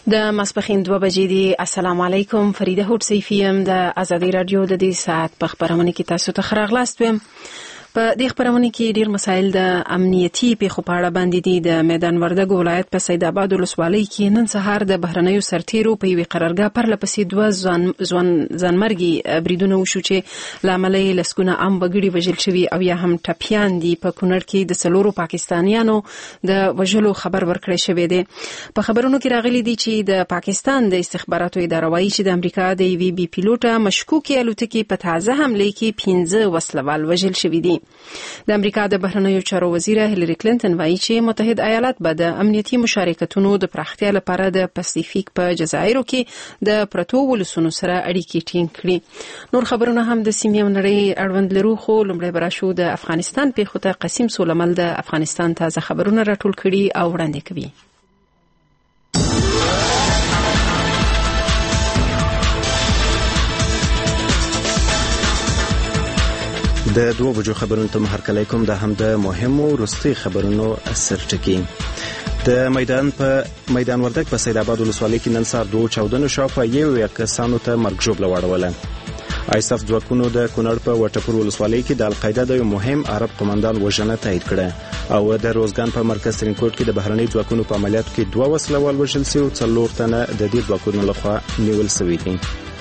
د ماسپخین 2 بجې دی. السلام علیکم. فریده هوډ سیفیم د ازادي رادیو د دې ساعت په خبرونه کې تاسو ته خراغلاست ویم. په دې خبرونه کې ډیر مسایل د امنیتي پیښو په اړه باندې دي. د میدان وردګ ولایت په سید آباد ولسوالۍ کې نن سهار د بهرنیو سرتیرو په یوې قرارګاه پرلپسې 2 ځانمرګي بریدونه وشو چې لامل یې لسګونه عام وګړي وژل شوي او یا هم ټپیان دي. په کونړ کې د 4 پاکستانیانو د وژلو خبر ورکړی شوی دی. په خبرونو کې راغلي دي چې د پاکستان د استخباراتو اداره وايي چې د امریکا د وی بي پیلوټه مشکوکې الوتکې په تازه حمله کې 15 وسلوال وژل شوي دي. د امریکا د بهرنیو چارو وزیر هیلری کلینټن وایي چې متحد ایالات به د امنیتي مشارکتونو د پراختیا لپاره د پاسفیک په جزایرو کې د پرتو ولسونو سره اړیکې ټینګ کړي. نور خبرونه هم د سیمې نړۍ اړوند لرو، خو لومړی براشو د افغانستان پیښو ته قسیم سولمل د افغانستان تازه خبرونه راټول کړي او وړاندې کوي. د 2 بجو خبرونو ته هرکلی کوم. د هم د مهمو وروستي خبرونو سرټکی. د میدان وردګ په سید آباد ولسوالۍ کې نن سهار 2 چاودنو شاوخوا 1 کسانو ته مرګ ژوبله واړوله. آیساف ځواکونو د کونړ په وټپور ولسوالۍ کې د القاعده د یو مهم عرب قومندان وژنه تایید کړه او د روزګان په مرکز ترینکوټ کې د بهرني ځواکونو په عملیاتو کې 2 وسلوال وژل شوي او 4 تنه د دې ځواکونو لخوا نیول شوي دي.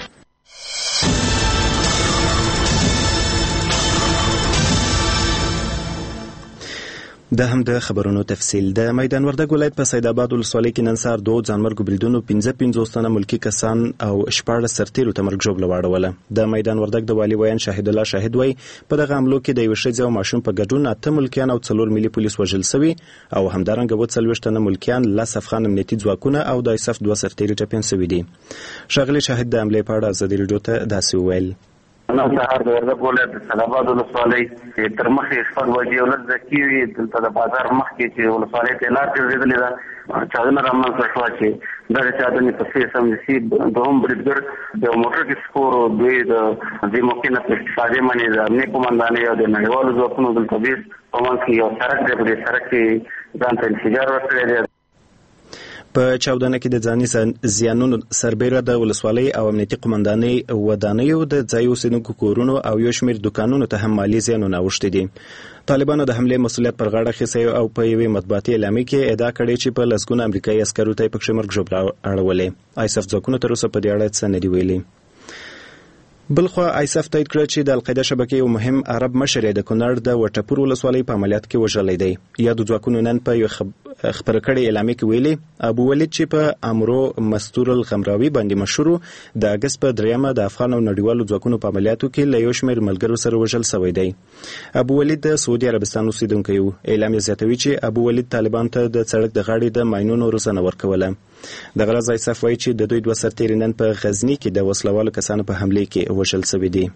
د هم د خبرونو تفصیل. د میدان وردګ ولایت په سید آباد ولسوالۍ کې نن سهار 2 ځانمرګو بریدونو 15 تنه ملکی کسان او 14 سرتیرو ته مرګ ژوبله واړوله. د میدان وردګ د والي ویان شاهد الله شاهد وای په دغه حملو کې د یو ښځې او ماشوم په ګډون 8 ملکیان او 4 ملي پولیس وژل شوي او همدارنګه 40 تنه ملکیان، 10 افغان امنیتي ځواکونه او د ایساف 2 سرتیري ټپیان شوي دي. ښاغلي شاهد د حملې په اړه ازادي رادیو ته داسې وویل: نن سهار د وردګ ولایت د سید آباد ولسوالۍ تر مخې 6 بجې ولس ذکیوي دلته د بازار مخ کې چې ولسوالۍ ته لار ګرځېدلې ده چاودنه رامنځته شوه چې دغه چاودنې په څېر سمدستي دوهم بریدګر د موټر کې سپورو دوی د دې موقع نه په استفادې باندې د امنیت قومندانۍ او د نړیوالو ځواکونو دلته بیس په منځ کې یو سړک دی، په دې سړک کې ځان ته انفجار ورکړی دی. په چاودنه کې د ځاني زیانونو سربیره د ولسوالۍ او امنیتي قومندانۍ ودانیو د ځای اوسېدونکو کورونو او یو شمېر دوکانونو ته هم مالي زیانونه اوښتي دي. طالبانو د حملې مسؤلیت پر غاړه اخیستی او په یوې مطبوعاتي اعلامیه کې ادعا کړې چې په لسګونه امریکایي عسکرو ته یې پکښې مرګ ژوبله اړولې. آیساف ځواکونو تر اوسه په دې اړه څه نه دي ویلي. بلخوا آیساف تایید کړ چې د القاعده شبکې یو مهم عرب مشر د کونړ د وټپور ولسوالۍ په عملیات کې وژلی دی. یادو ځواکونو نن په یو خبره کړې اعلامیه کې ویلي ابو ولید چې په امرو مستور الغمراوي باندې مشهور د اګست په 3 د افغان او نړیوالو ځواکونو په عملیاتو کې له یو شمېر ملګرو سره وژل شوی دی. ابو ولید د سعودي عربستان اوسیدونکی و. اعلامیه زیاتوي چې ابو ولید طالبان ته د سړک د غاړې د ماینونو روزنه ورکوله. د غرض آیساف وایي چې د دوی 2 سرتیري نن په غزني کې د وسلوالو کسانو په حملې کې وژل شوي دي.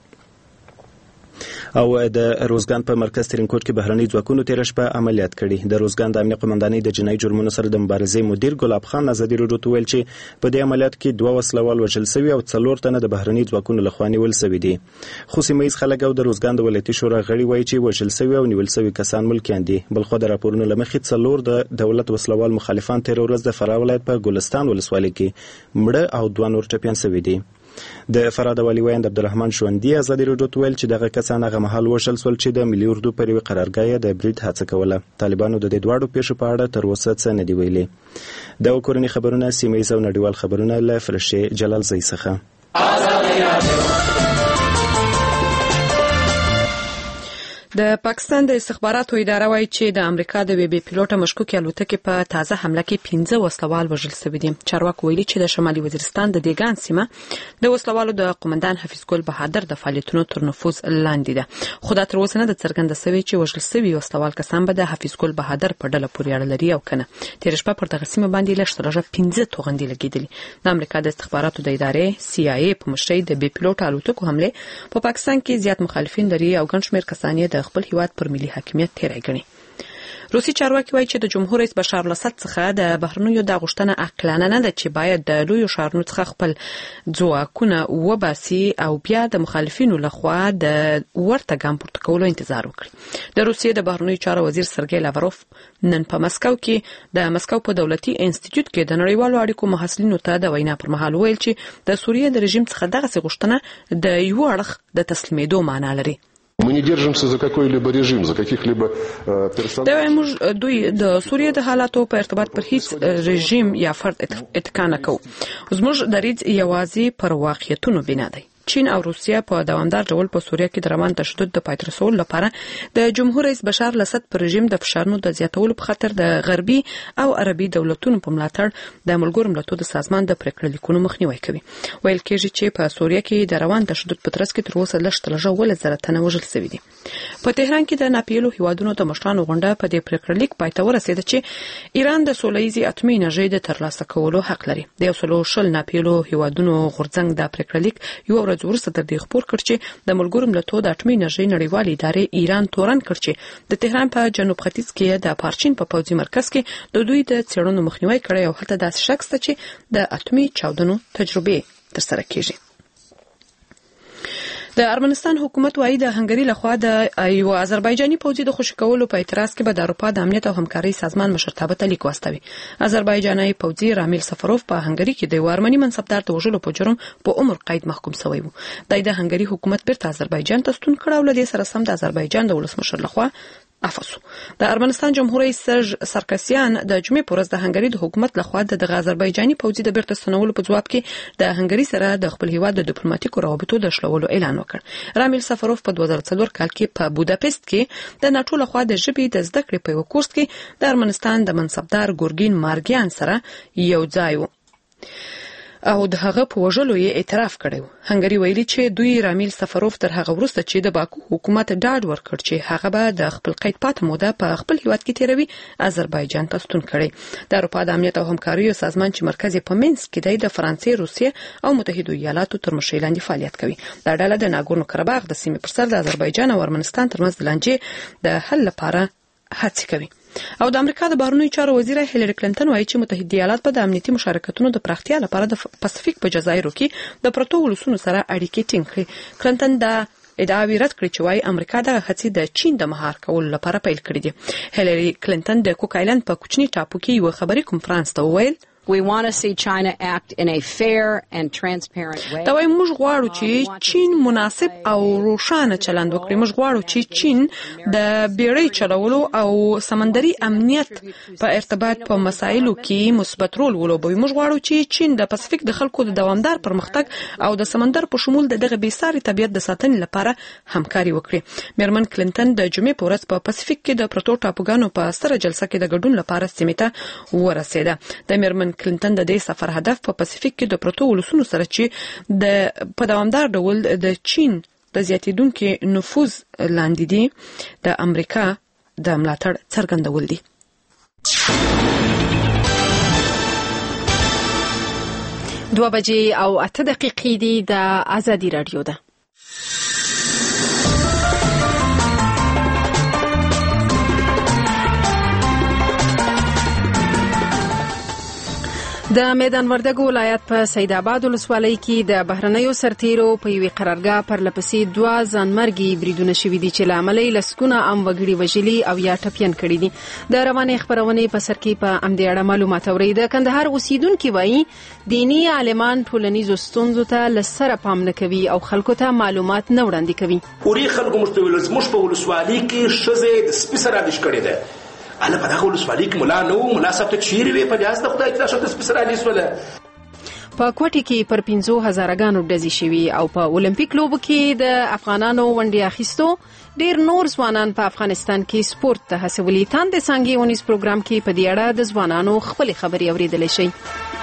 او د روزګان په مرکز ترینکوټ کې بهرني ځواکونو تېره شپه عملیات کړي. د روزګان د امنیت قومندانۍ د جنایي جرمونو سره د مبارزې مدیر ګلاب خان ازادي رادیو ته ویل چې په دې عملیات کې 2 وسلوال وژل شوي او 4 تنه د بهرني ځواکونو لخوا نیول شوي دي. خو سیمه ییز خلک او د روزګان د ولایتي شورا غړي وایي چې وژل شوي او نیول شوي کسان ملکیان دي. بلخو د راپورونو له مخې 4 د دولت وسلوال مخالفان تېره ورځ د فراه ولایت په ګلستان ولسوالۍ کې مړه او 2 نور ټپیان شوي دي. د فراه د والي ویاند عبدالرحمن ژوندي ازادي رادیو ته ویل چې دغه کسان هغه مهال وژل شول چې د ملي اردو پر یوې قرارګاه د برید هڅه کوله. طالبانو د دې دواړو پیښو په اړه تر اوسه څه نه دي ویلي. د کورني خبرونه، سیمه ییز او نړیوال خبرونه له فرشې جلال زئی څخه. د پاکستان د استخباراتو اداره وايي چې د امریکا د وی بي پیلوټه مشکوکې الوتکې په تازه حمله کې 15 وسلوال وژل شوي دي. چارواکو ویلي چې د شمالي وزیرستان د دیګان سیمه د وسلوالو د قومندان حفیظ ګل بهادر د فعالیتونو تر نفوذ لاندې ده. خو دا تر اوسه نه د څرګنده شوی چې وژل شوي وسلوال کسان به د حفیظ ګل بهادر په ډله پورې اړه لري او کنه. تېره شپه پر دغه سیمه باندې لږ 15 توغندي لګېدلې. د امریکا د استخباراتو د ادارې CIA په مشرۍ د بي پیلوټه الوتکو حمله په پاکستان کې زیات مخالفین لري او ګڼ شمېر کسان د خپل هیواد پر ملي حاکمیت تیری ګڼي. روسي چارواکي وایي چې د جمهور رئیس بشار الاسد څخه د بهرنیو د غوښتنه عقلانه نه ده چې باید د لوی شهرونو څخه خپل ځواکونه وباسي او بیا د مخالفینو لخوا د ورته ګام پورته کولو انتظار وکړي. د روسیې د بهرنیو چارو وزیر سرګی لاوروف نن په مسکو کې د مسکو په دولتي انسټیټیوټ کې د نړیوالو اړیکو محصلینو ته د وینا پر مهال ویل چې د سوریې د رژیم څخه دغه غوښتنه د یو اړخ د تسلیمېدو معنی لري. Мы не держимся за какой-либо режим, за каких-либо персонажей. دا دوی د سوریې د حالاتو په ارتباط پر هیڅ رژیم یا فرد اتکا نه کوي. زموږ دریځ یوازې پر واقعیتونو بنا دی. چین او روسیا په دوامدار ډول په سوریه کې د روان تشدد د پای ته رسولو لپاره د جمهور رئیس بشار الاسد پر رژیم د فشارونو د زیاتولو په خاطر د غربي او عربي دولتونو په ملاتړ د ملګرو ملتونو د سازمان د پریکړې لیکونو مخنیوي کوي. ویل کېږي چې په سوریه کې د روان تشدد په ترڅ کې تر اوسه لږ 10,000 تنه وژل شوي دي. په تهران کې د ناپیلو هیوادونو د مشرانو غونډه په دې پریکړې لیک پای ته ورسېده چې ایران د سولهییزې اتمي انرژۍ د ترلاسه کولو حق لري. د 120 ناپیلو هیوادونو غورځنګ د پریکړې لیک یو ورځ وروسته تر دې خبر کړ چې د ملګرو ملتونو د اتمي انرژۍ نړیوالې ادارې ایران تورن کړ چې د تهران په جنوب ختیځ کې د پارچین په پوځي مرکز کې د دوی د څېړنو مخنیوي کړی او حتی داسې شک شته چې د اتمي چاودنو تجربه ترسره کیږي. د ارمنستان حکومت وايي د هنګری لخوا د یو آذربایجاني پوځي د خوشی کولو په اعتراض کې به د اروپا د امنیت او همکاري سازمان مشرتابه ته لیک واستوي. آذربایجاني پوځي رامیل سفروف په هنګری کې د ارمني منصبدار ته وژلو په جرم په عمر قید محکوم شوی و. د هنګری حکومت بیرته آذربایجان ته ستون کړ او له دې سره سم د آذربایجان د ولسمشر لخوا افسو. د ارمنستان جمهور رئیس سرج سرکسیان د جمعې پر ورځ د هنګری د حکومت لخوا د آذربایجاني پوځي د بیرته ستنولو په جواب کې د هنګری سره د خپل هیواد د ډیپلوماټیکو روابطو د شلولو اعلان وکړ. رامیل سفروف په 2004 کال کې په بوداپست کې د ناتو لخوا د ژبې د زده کړې په یو کورس کې د ارمنستان د منصبدار ګورګین مارګیان سره یو ځای و او د هغه په وژلو یې اعتراف کړی. هنګری ویلي چې دوی رامیل سفروف تر هغه وروسته چې د باکو حکومت ډاډ ورکړ چې هغه به د خپل قید پاتې موده په خپل هیواد کې تیروي آذربایجان ته ستون کړي. د اروپا د امنیت او همکاري سازمان چې مرکز په مینسک کې دی د فرانسې، روسیې او متحده ایالاتو تر مشرۍ لاندې فعالیت کوي. دا ډله د ناګورنو قرهباغ د سیمې پر سر د آذربایجان او ارمنستان ترمنځ د لانجې د حل لپاره هڅې کوي. او د امریکا د بهرنیو چارو وزیر هیلری کلینټن وایي چې متحده ایالات په د امنیتي مشارکتونو د پراختیا لپاره د پاسفیک په جزایرو کې د پروتو ولسونو سره اړیکې ټینګ کړي. کلینټن دا ادعا رد کړې چې وايي امریکا د هڅې د چین د مهار کولو لپاره پیل کړې دي. هیلری کلینټن د کوک آیلند په کوچني ټاپو کې یو خبري کنفرانس ته وویل We want to see China act in a fair and transparent way. دا وايي موږ غواړو چې چین مناسب او روښانه چلند وکړي. موږ غواړو چې چین د بیړۍ چلولو او سمندري امنیت په ارتباط په مسایلو کې مثبت رول ولوبوي. موږ غواړو چې چین د پاسفیک د خلکو د دوامدار پرمختګ او د سمندر په شمول دغه بېساري طبيعت د ساتنې لپاره همکاري وکړي. میرمن کلینټن د جمعې په ورځ په پاسفیک کې د پروتو ټاپوګانو په ستره جلسه کې د ګډون لپاره سیمې ته ورسېده. د میرمن کلینټن د دې سفر هدف په پاسفیک کې د پروتو ولسونو سره چې د په دوامدار ډول د چین د زیاتیدونکو نفوذ لاندې دي د امریکا د ملاتړ څرګندول دي. 2:08 دي د ازادي رادیو ده. د میدان وردګو ولایت په سید آباد ولسوالۍ کې د بهرنیو سرتیرو په یوې قرارګاه پر لپسې 2 ځانمرګي بریدونه شوي دي چې لامل لسکونه عام وګړي وژلي او یا ټپيان کړي دي. د روانې خبرونې په سر کې په امدې اړه معلومات اوري. د کندهار اوسیدونکو وایي دینی عالمان ټولنیزو ستونزو ته لسره پام نه کوي او خلکو ته معلومات نه وړاندې کوي. اوري خلکو مشتوي په ولسوالۍ کې شزه د سپیسر ادش کړي ده. انا په دغه ولسوالۍ کې مولا نو مناسب ته چیرې وي په جاز د خدای تعالی شته سپیسر ادش ولا په کوټي کې پر 15,000 غانو ډزې شوي او په اولمپیک لوبو کې د افغانانو ونډه اخیستو. ډیر نور ځوانان په افغانستان کې سپورت ته هڅولي. تاند څنګه ونیس پروګرام کې په دې اړه د ځوانانو خپل خبري اوریدل شي.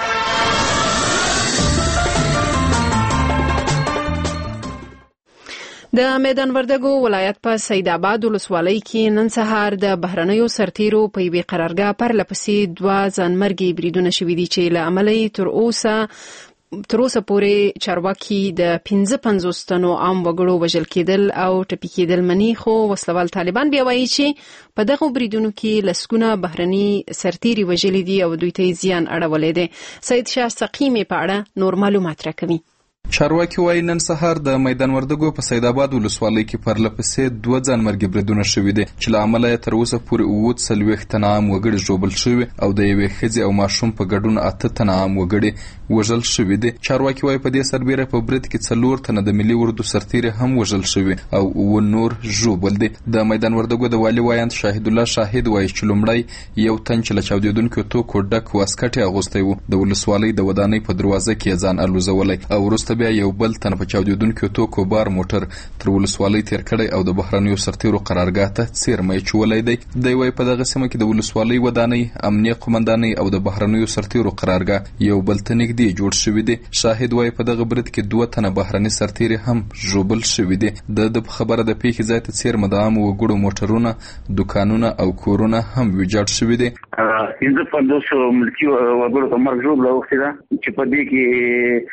د میدان وردګو ولایت په سید آباد ولسوالۍ کې نن سهار د بهرنیو سرتیرو په یوې قرارګاه پر لپسې 2 ځانمرګي بریدونه شوي دي چې له عملي تر اوسه تر اوسه پورې چارواکي د 55 تنو عام وګړو وژل کېدل او ټپي کېدل مني، خو وسلوال طالبان بیا وایي چې په دغه بریدونو کې لسګونه بهرني سرتیري وژلي دي او دوی ته زیان اړولی دی. سید شاه سقیمي په اړه نور معلومات راکوي. چارواکي وايي نن سهار د میدان وردګو په سید آباد ولسوالۍ کې پرلپسې 2 ځانمرګي بریدونه شوي دي چې له امله یې تر اوسه پورې 40 تنه عام وګړي ژوبل شوي او د یوې ښځې او ماشوم په ګډون 8 تنه عام وګړي وژل شوي دي. چارواکي وايي په دې سربیره په برید کې 4 تنه د ملي اردو سرتیري هم وژل شوي او 9 نور ژوبل دي. د میدان وردګو د والي وایند شاهد الله شاهد وايي چې لومړی یو تن چې له چاودېدونکو توکو ډک واسکټ اغوستی و د ولسوالۍ د ودانۍ په دروازه کې ځان الوزولی او وروسته بیا یو بل تن په چاودېدونکو توکو بار موټر تر ولسوالۍ تیر کړی او د بهرنیو سرتیرو قرارګاه ته څیرمه چولای دی. دی وايي په دغه سیمه کې د ولسوالۍ ودانۍ، امنیه قومندانۍ او د بهرنیو سرتیرو قرارګاه یو بل ته نږدې جوړ شوي دي. شاهد وايي په دغه برید کې 2 تنه بهرني سرتیري هم ژوبل شوي دي. د خبره د پیښې ځای ته څیرمه د عامو وګړو موټرونه، دکانونه او کورونه هم ویجاړ شوي دي. پنځه 50 ملکي وګړو ته مرګ ژوبله اوښتې ده چې په دې کې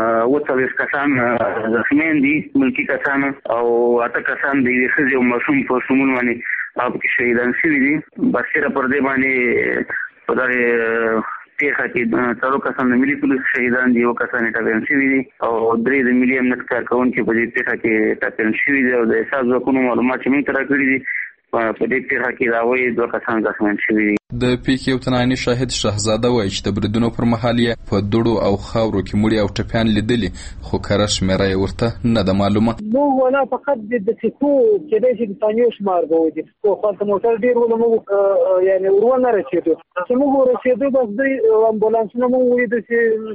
40 کسان زخمیان دي، ملکی کسان او 8 کسان د یوې ښځې او ماشوم په شمول باندې هغه کې شهیدان شوي دي. بسیره پر دې باندې په دغه پیښه کې 4 کسان د ملي پولیس شهیدان دي، 1 کسان ټپیان شوي دي او 3 د ملي امنیت کارکوونکي په دې پیښه کې ټپیان شوي دي او د احساس ځواکونو معلومات چې موږ ته راکړي دي په دې پیښه کې دا وایي 2 کسان زخمیان شوي دي. د پیښې یو تنعیني شاهد شهزاده وایي چې د بریدونو پر مهال یې په دوړو او خاورو کې مړي او ټپیان لیدلي، خو کره شمېره یې ورته نه ده معلومه. موږ ولا فقط د سکو کېدای شي د ثانیو شمار به وي، خو خلک موټر ډېر ول موږ یعنی ورونه رسېدو چې موږ رسېدو بس دوی امبولانسونه موږ ولیدو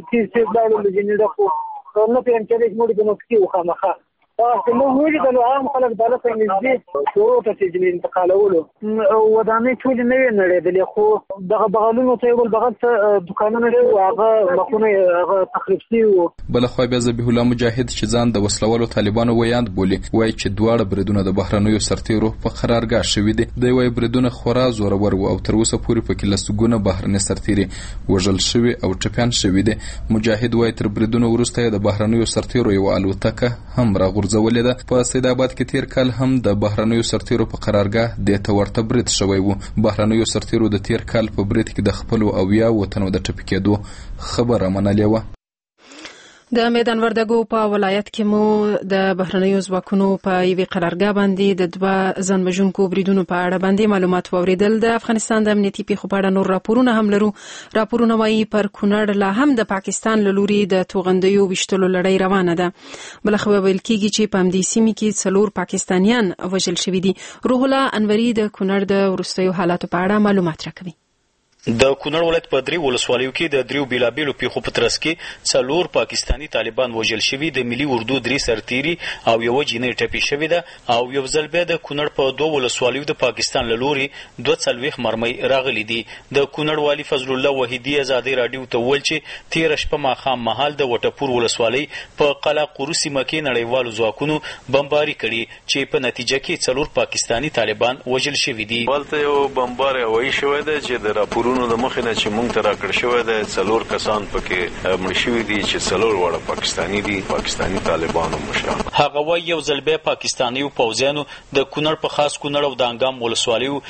چې لاړو له جنې ډکو نه پېژن کېدای چې موږ د نسکي وخامخه موږ ولیدلو عام خلک د هلته نږدې کورو ته چې انتقالولو ودانۍ ټولې نه وې نړېدلې، خو دغه بغلونو ته یې ول بغل ته دوکانونه دي هغه مخونه هغه تخریب شوي وو. بلخوا بیا ذبیح الله مجاهد چې ځان د وسلوالو طالبانو ویاند بولي وایي چې 2 بریدونه د بهرنیو سرتیرو په قرارګاه شوي دي. دی وایي بریدونه خورا زورور وو او تر اوسه پورې پکې لسګونه بهرني سرتیري وژل شوي او ټپیان شوي دي. مجاهد وایي تر بریدونو وروسته یې د بهرنیو سرتیرو یوه الوتکه هم راغورځولې ده. په سید آباد کې تیر کال هم د بهرنیو سرتیرو په قرارګاه دې ته ورته برید شوی و. بهرنیو سرتیرو د تیر کال په برید کې د خپلو 80 تنو د ټپي کېدو خبره منلې وه. د میدان وردګو په ولایت کې مو د بهرنیو ځواکونو په یوې قرارګاه باندې د 2 ځانوژونکو بریدونو په اړه باندې معلومات واوریدل. د افغانستان د امنیتي پیښو په اړه نور راپورونه هم لرو. راپورونه وايي پر کونړ لا هم د پاکستان له لوري د توغندیو ویشتلو لړۍ روانه ده. بلخوا ویل کېږي چې په همدې سیمې کې 4 پاکستانیان وژل شوي دي. روح الله انوري د کونړ د وروستیو حالاتو په اړه معلومات راکوي. د کونړ ولایت په 3 ولسوالیو کې د 3 بیلابیلو پیښو په ترڅ کې 4 پاکستانی طالبان وژل شوي، د ملي اردو 3 سرتیري او یو جینۍ ټپي شوې ده او یو ځل بیا د کونړ په 2 ولسوالیو د پاکستان له لوري 42 مرمۍ راغلي دي. د کونړ والي فضل الله وحیدي ازادي رادیو ته وویل چې 13 شپه ماښام مهال د وټپور ولسوالۍ په قلعه قورو سیمه کې نړیوالو ځواکونو بمباري کړي چې په نتیجه کې 4 پاکستانی طالبان وژل شوي دي. ولته یو بمبار وایي شوی دی چې د راپورونو د مخې نه چې مونږ ته راکړل شوی دی 4 کسان پکې مړه شوي دي چې 4 واړه پاکستاني دي، پاکستاني طالبانو مشران. هغه وایي یو ځل بیا پاکستانیو پوځیانو د کونړ په خاص کونړ او د انګام ولسوالیو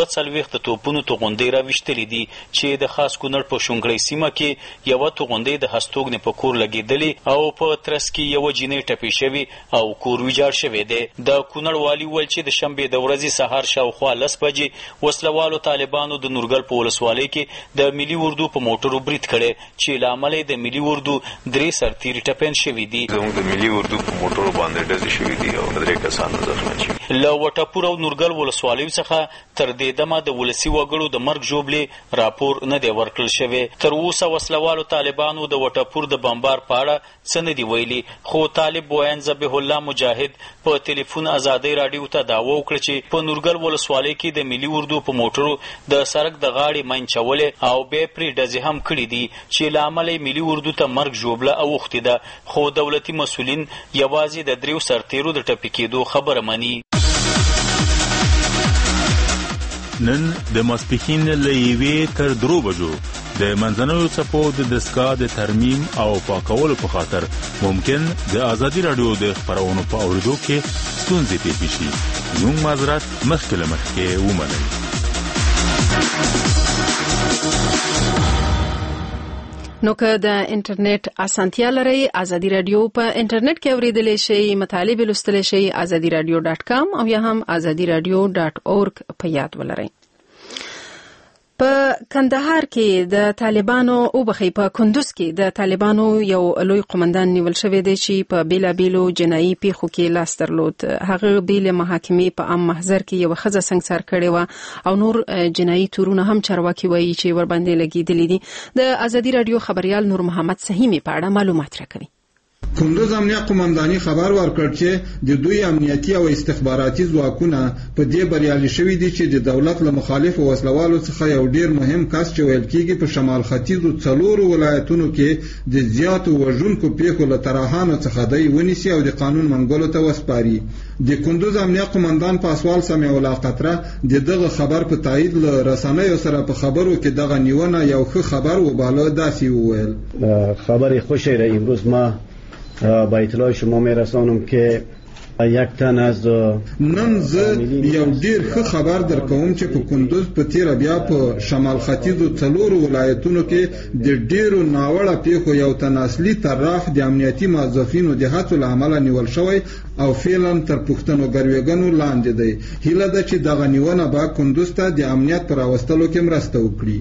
42 توپونو توغندۍ راویشتلې دي چې د خاص کونړ په شونګړۍ سیمه کې یوه توغندۍ د هستوګنې په کور لګېدلې او په ترڅ کې یوه جینۍ ټپي شوې او کور ویجاړ شوی دی. د کونړ والي وویل چې د شنبې د ورځې سهار شاوخوا 10 بجې وسلوالو طالبانو د نورګل په ولسوالۍ کې د ملي اردو په موټرو برید کړی چې له امله د ملي اردو 3 سرتیري ټپیان شوي دي. زموږ د ملي اردو په موټرو باندې ډزې شوي دي او 3 کسان زخمیان شوي. له وټپور او نورګل ولسوالیو څخه تر دې دمه د ولسي وګړو د مرګ ژوبلې راپور نه دی ورکړل شوی. تر اوسه وسلوالو طالبانو د وټپور د بمبار په اړه څه نه دي ویلي، خو طالب وایند ذبیح الله مجاهد په ټلیفون ازادي رادیو ته دعوه وکړه چې په نورګل ولسوالۍ کې د ملي اردو په موټرو د سړک د غاړې منچولې او بیا پرې ډزې هم کړي دي چې له امله ملي اردو ته مرګ ژوبله اوښتې ده، خو دولتي مسؤلین یوازې د 3 سرتیرو د ټپي کېدو خبره مني. نن د ماسپښین له 1 تر 3 بجو د منځنوي څپو د دستګاه د ترمیم او پاکولو په خاطر ممکن د ازادي رادیو د خبرونو په اوریدو کې ستونزې پیښ شي. زموږ معذرت مخکې له مخکې ومنئ. نو که د انټرنیټ اسانتیا لرئ، ازادي رادیو په انټرنیټ کې اوریدلی شئ، مطالب لوستلی شئ azadiradio.com او یا هم azadiradio.org په یاد ولرئ. په کندهار کې د طالبانو په کندوز کې د طالبانو یو لوی قومندان نیول شوی دی چې په بیلابیلو جنایي پیښو کې لاس درلود. هغه بیل محاکمې په عام محضر کې یو ښځه سنګسار کړې و او نور جنایي تورونه هم چارواکي وایي چې ور باندې لګېدلي دي. د ازادي رادیو خبريال نور محمد سهیمی په اړه معلومات راکوي. کندوز امنیه قومنداني خبر ورکړ چې د دوی امنیتي او استخباراتي ځواکونه په دې بریالي شوي دي چې د دولت له مخالفو وسلوالو څخه یو ډیر مهم کس چې ویل کېږي په شمال ختیځو 4 ولایتونو کې د زیاتو وژونکو پیښو له طرحانو څخه دی ونیسي او د قانون منګولو ته وسپاري. د کندوز امنیه قومندان پاسوال سمیع الله قطره دغه خبر په تایید له رسنیو سره په خبرو کې دغه نیونه یو ښه خبر وباله. داسې وویل خبر خوشی را امروز ما با اطلاع شما میرسانم که یک تن از نن زه یو ډیر ښه خبر درکوم چې په کندوز په تیر بیا په شمال ختیځو 4 ولایتونو کې د ډیرو ناوړه پیښو یو تن اصلي طرح د امنیتي موظفینو د هڅو له امله نیول شوی او فعلا تر پښتنو ګرویګانو لاندې دی. هیله ده چې دغه نیونه به کندوز ته د امنیت پر راوستلو کې مرسته وکړي.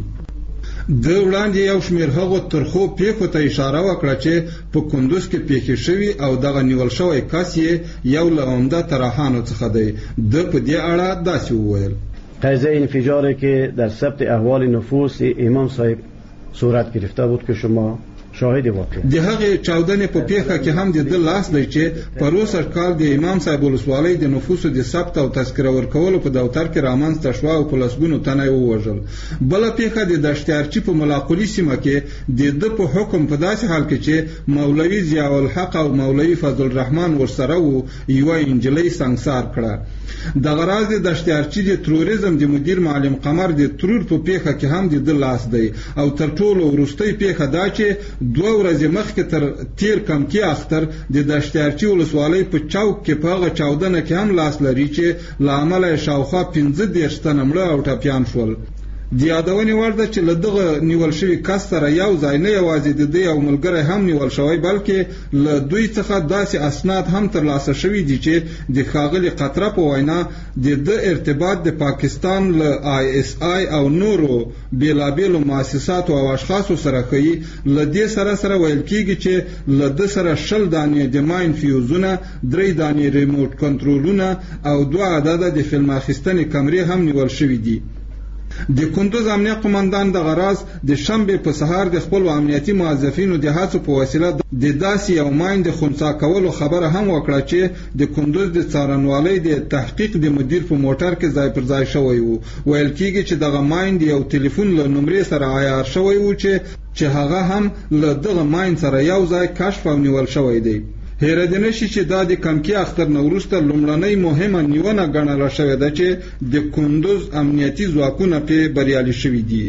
د وړاندې یو شمېر هغو ترخو پیښو ته اشاره وکړه چې په کندوز کې پیښې شوي او دغه نیول شوی کس یې یو له عمده طرحانو څخه دی. د په دې اړه داسې وویل قضیه انفجاری که در ثبت احوال نفوس امام صاحب صورت گرفته بود که شما شاهد واقع د هغه چاودنې په پیښه کې هم د لاس دی چې پروسر کال د امام صاحب ولسوالۍ د نفوسو د ثبت او تذکره ورکولو په دفتر کې رامنځته شوه او په لسګونو تنه ووژل. بله پیښه د دشتیارچي په ملاقلي سیمه کې د په حکم په داسې حال کې چې مولوي ضیاء الحق او مولوي فضل الرحمن ورسره وو یوه انجلۍ سنګسار کړه. دغه راز د دشتیارچي د تروریزم د مدیر معلم قمر د ترور په پیښه کې هم د لاس دی او تر ټولو وروستۍ پیښه دا چې 2 ورځې مخکې تر تیر کمکی اختر د دشتیارچي ولسوالۍ په چوک کې په هغه چاودنه کې هم لاس لري چې له امله شاوخوا 15 تنه مړه او ټپیان شول. د یادونې وړ ده چې له دغه نیول شوي کس سره یو ځای نه یوازې د دوی او ملګری هم نیول شوی بلکې له دوی څخه داسې اسناد هم ترلاسه شوي دي چې د ښاغلي قطره په وینا د ارتباط د پاکستان له ISI او نورو بیلابیلو مؤسساتو او اشخاصو سره ښیي. له دې سره ویل کېږي چې له ده سره 20 دانې د ماین فیوزونه، 3 دانې ریموټ کنټرولونه او 2 عدده د فلم اخیستنې کمرې هم نیول شوي دي. د کندوز امنیه قومندان د غراز د شنبه په سهار د خپل امنیتي موظفینو د هڅو په وسیله د داسې یو ماین د خنثی کولو خبره هم وکړه چې د کندوز د څارنوالۍ د تحقیق د مدیر په موټر کې ځای پر ځای شوی وو. ویل کېږي چې دغه ماین د یو ټلیفون له نمرې سره عیار شوی وو چې هغه هم له دغه ماین سره یو ځای کشف او نیول شوی دی. هیره دې نشي چې دا د کمکی اختر نه وروسته لومړنۍ مهمه نیونه ګڼل شوې ده چې د کندوز امنیتي ځواکونه په بریالي شوي دي.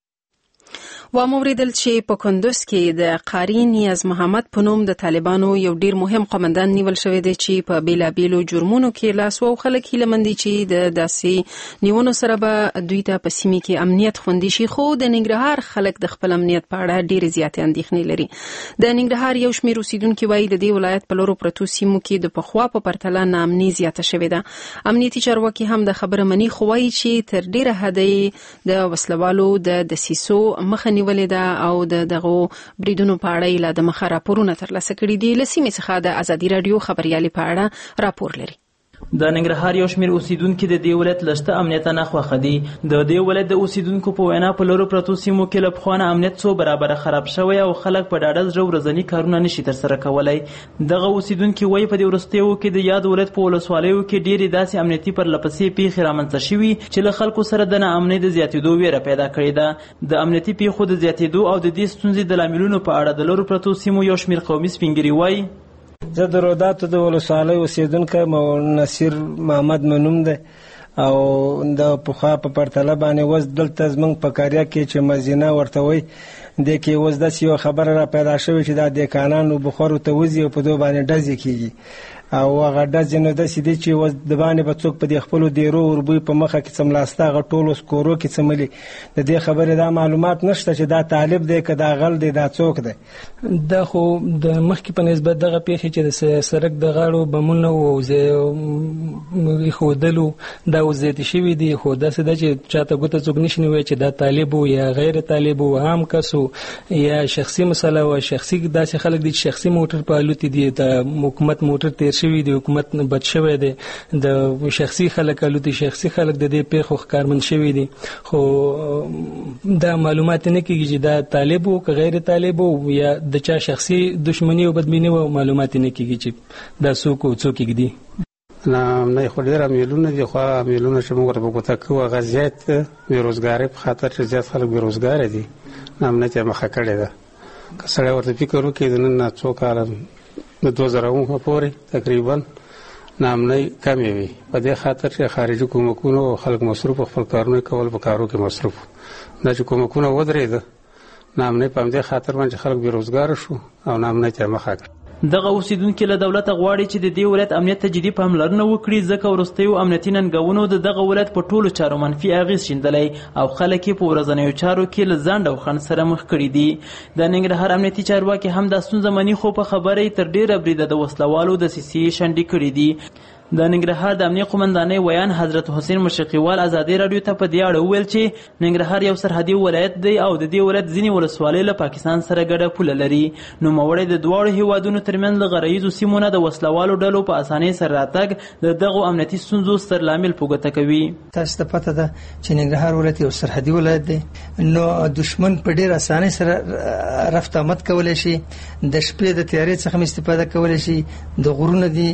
و موریدل چې په کندوز کې د قاری نیاز محمد په نوم د طالبانو یو ډیر مهم قومندان نیول شوی دی چې په بیلابیلو جرمونو کې لاس و خلک هیلمندي چې د داسې نیونو سره به دوی ته په سیمه کې امنیت خوندي شي. خو د ننګرهار خلک د خپل امنیت په اړه ډیر زیاتې اندېښنې لري. د ننګرهار یو شمېر اوسیدونکو وایي د دې ولایت په لورو پرتو سیمو کې د پخوا په پرتله ناامني زیاته شوې ده. امنیتي چارواکي هم د خبره مني خو وایي چې تر ډیره حد د وسلوالو د دسیسو مخه ولې ده او دغه بریدونو په اړه له د مخه راپورونه ترلاسه کړي دي. له سیمې څخه د ازادي رادیو خبريالي په اړه راپور لري. د ننګرهار یو شمېر اوسیدونکو د دې ولایت لشته امنیت نه خوښه دي. د دې ولایت د اوسیدونکو په وینا په لورو پرتو سیمو کې له پخوانه امنیت څو برابر خراب شوی او خلک په ډاډه زړه ورځني کارونه نشي ترسره کولای. دغه اوسیدونکو وایي په دې وروستیو کې د یاد ولایت په ولسوالیو کې ډېرې داسې امنیتي پرلپسې پیښې رامنځته شوي چې له خلکو سره د ناامنۍ د زیاتېدو ویره پیدا کړې ده. د امنیتي پیښو د زیاتېدو او د دې ستونزې د لاملونو په اړه د لورو پرتو سیمو یو شمېر قومي سپینګیري وایي زه د روداتو د ولسوالۍ اوسیدونکی نصیر محمد منوم ده او د پخوا په پرتله باندې وز دلته زمونږ په کاریا کې چې مزینه ورته وي د کې وز داسې یو خبره را پیدا شوې چې دا د کانانو بخارو ته وځي او په دوی باندې ډزې کېږي او هغه ډزې نو داسې دي چې وز د باندې به څوک په دې خپلو دیرو وربوی په مخه کې څملاسته هغه ټولو سکورو کې څملي د دې خبرې دا معلومات نشته چې دا طالب دی که دا غل دی دا څوک دی دا خو د مخکې په نسبت دغه پیښې چې د سړک د غاړو بمونه و ایښودلو دا وزیاتې شوي دي خو داسې ده چې چاته ګوته څوک نشي نیولی چې دا طالب و یا غیر طالب و عام کس و یا شخصي مسله و شخصي داسې خلک دي چې شخصي موټر په الوتې دي د حکومت موټر تیر شوی دی حکومت بد شوی دی د شخصي خلک الوتي شخصي خلک د دې پیښو ښکارمند شوي دي خو دا معلومات نه کېږي چې دا طالب و که غیر طالب و یا د چا شخصي دشمني او بدبیني و معلومات نه کېږي چې دا څوک و څوک ږدي نه خو ډېر امیلونه دي خو امیلونه چې موږ ورته په ګوته کوو هغه زیات بېروزګارۍ په خاطر چې زیات خلک بېروزګاره دي نامنیت یې مخه کړې ده که سړی ورته فکر وکړي د نن نه څو کاله د 2000 پورې تقریبا نامنۍ کمې وي په دې خاطر چې خارجي کومکونو خلک مصروف خپل کارونه کول په کارو کې مصروف دا چې کومکونه ودرېده نامنۍ په همدې خاطر باندې خلک بېروزګاره شو او نامنۍ ته یې مخه کړه دغه اوسیدونکي له دولته غواړي چې د دې ولایت امنیت ته جدي پاملرنه وکړي ځکه وروستیو امنیتي ننګونو د دغه ولایت په ټولو چارو منفي اغېز شیندلی او خلک یې په ورځنیو چارو کې له ځنډ او خنډ سره مخ کړي دي د ننګرهار امنیتي چارواکي هم دا ستونزه مني خو په خبره یې تر ډېره بریده د وسلوالو دسیسې شنډې کړي دي د ننګرهار د امنیه قومندانۍ ویان حضرت حسین مشرقیوال ازادي راډیو ته په دې اړه وویل چې ننګرهار یو سرحدي ولایت دی او د دې ولایت ځینې ولسوالۍ له پاکستان سره ګډه پوله لري نوموړی د دواړو هیوادونو ترمنځ له غرایزو سیمو نه د وسلوالو ډلو په اسانۍ سره راتګ د دغو امنیتي ستونزو ستر لامل په ګوته کوي تاسو ته پته ده چې ننګرهار ولایت یو سرحدي ولایت دی نو دشمن په ډېر اسانۍ سره رفت آمد کولی شي د شپې د تیارې څخه استفاده کولی شي د غرونو دي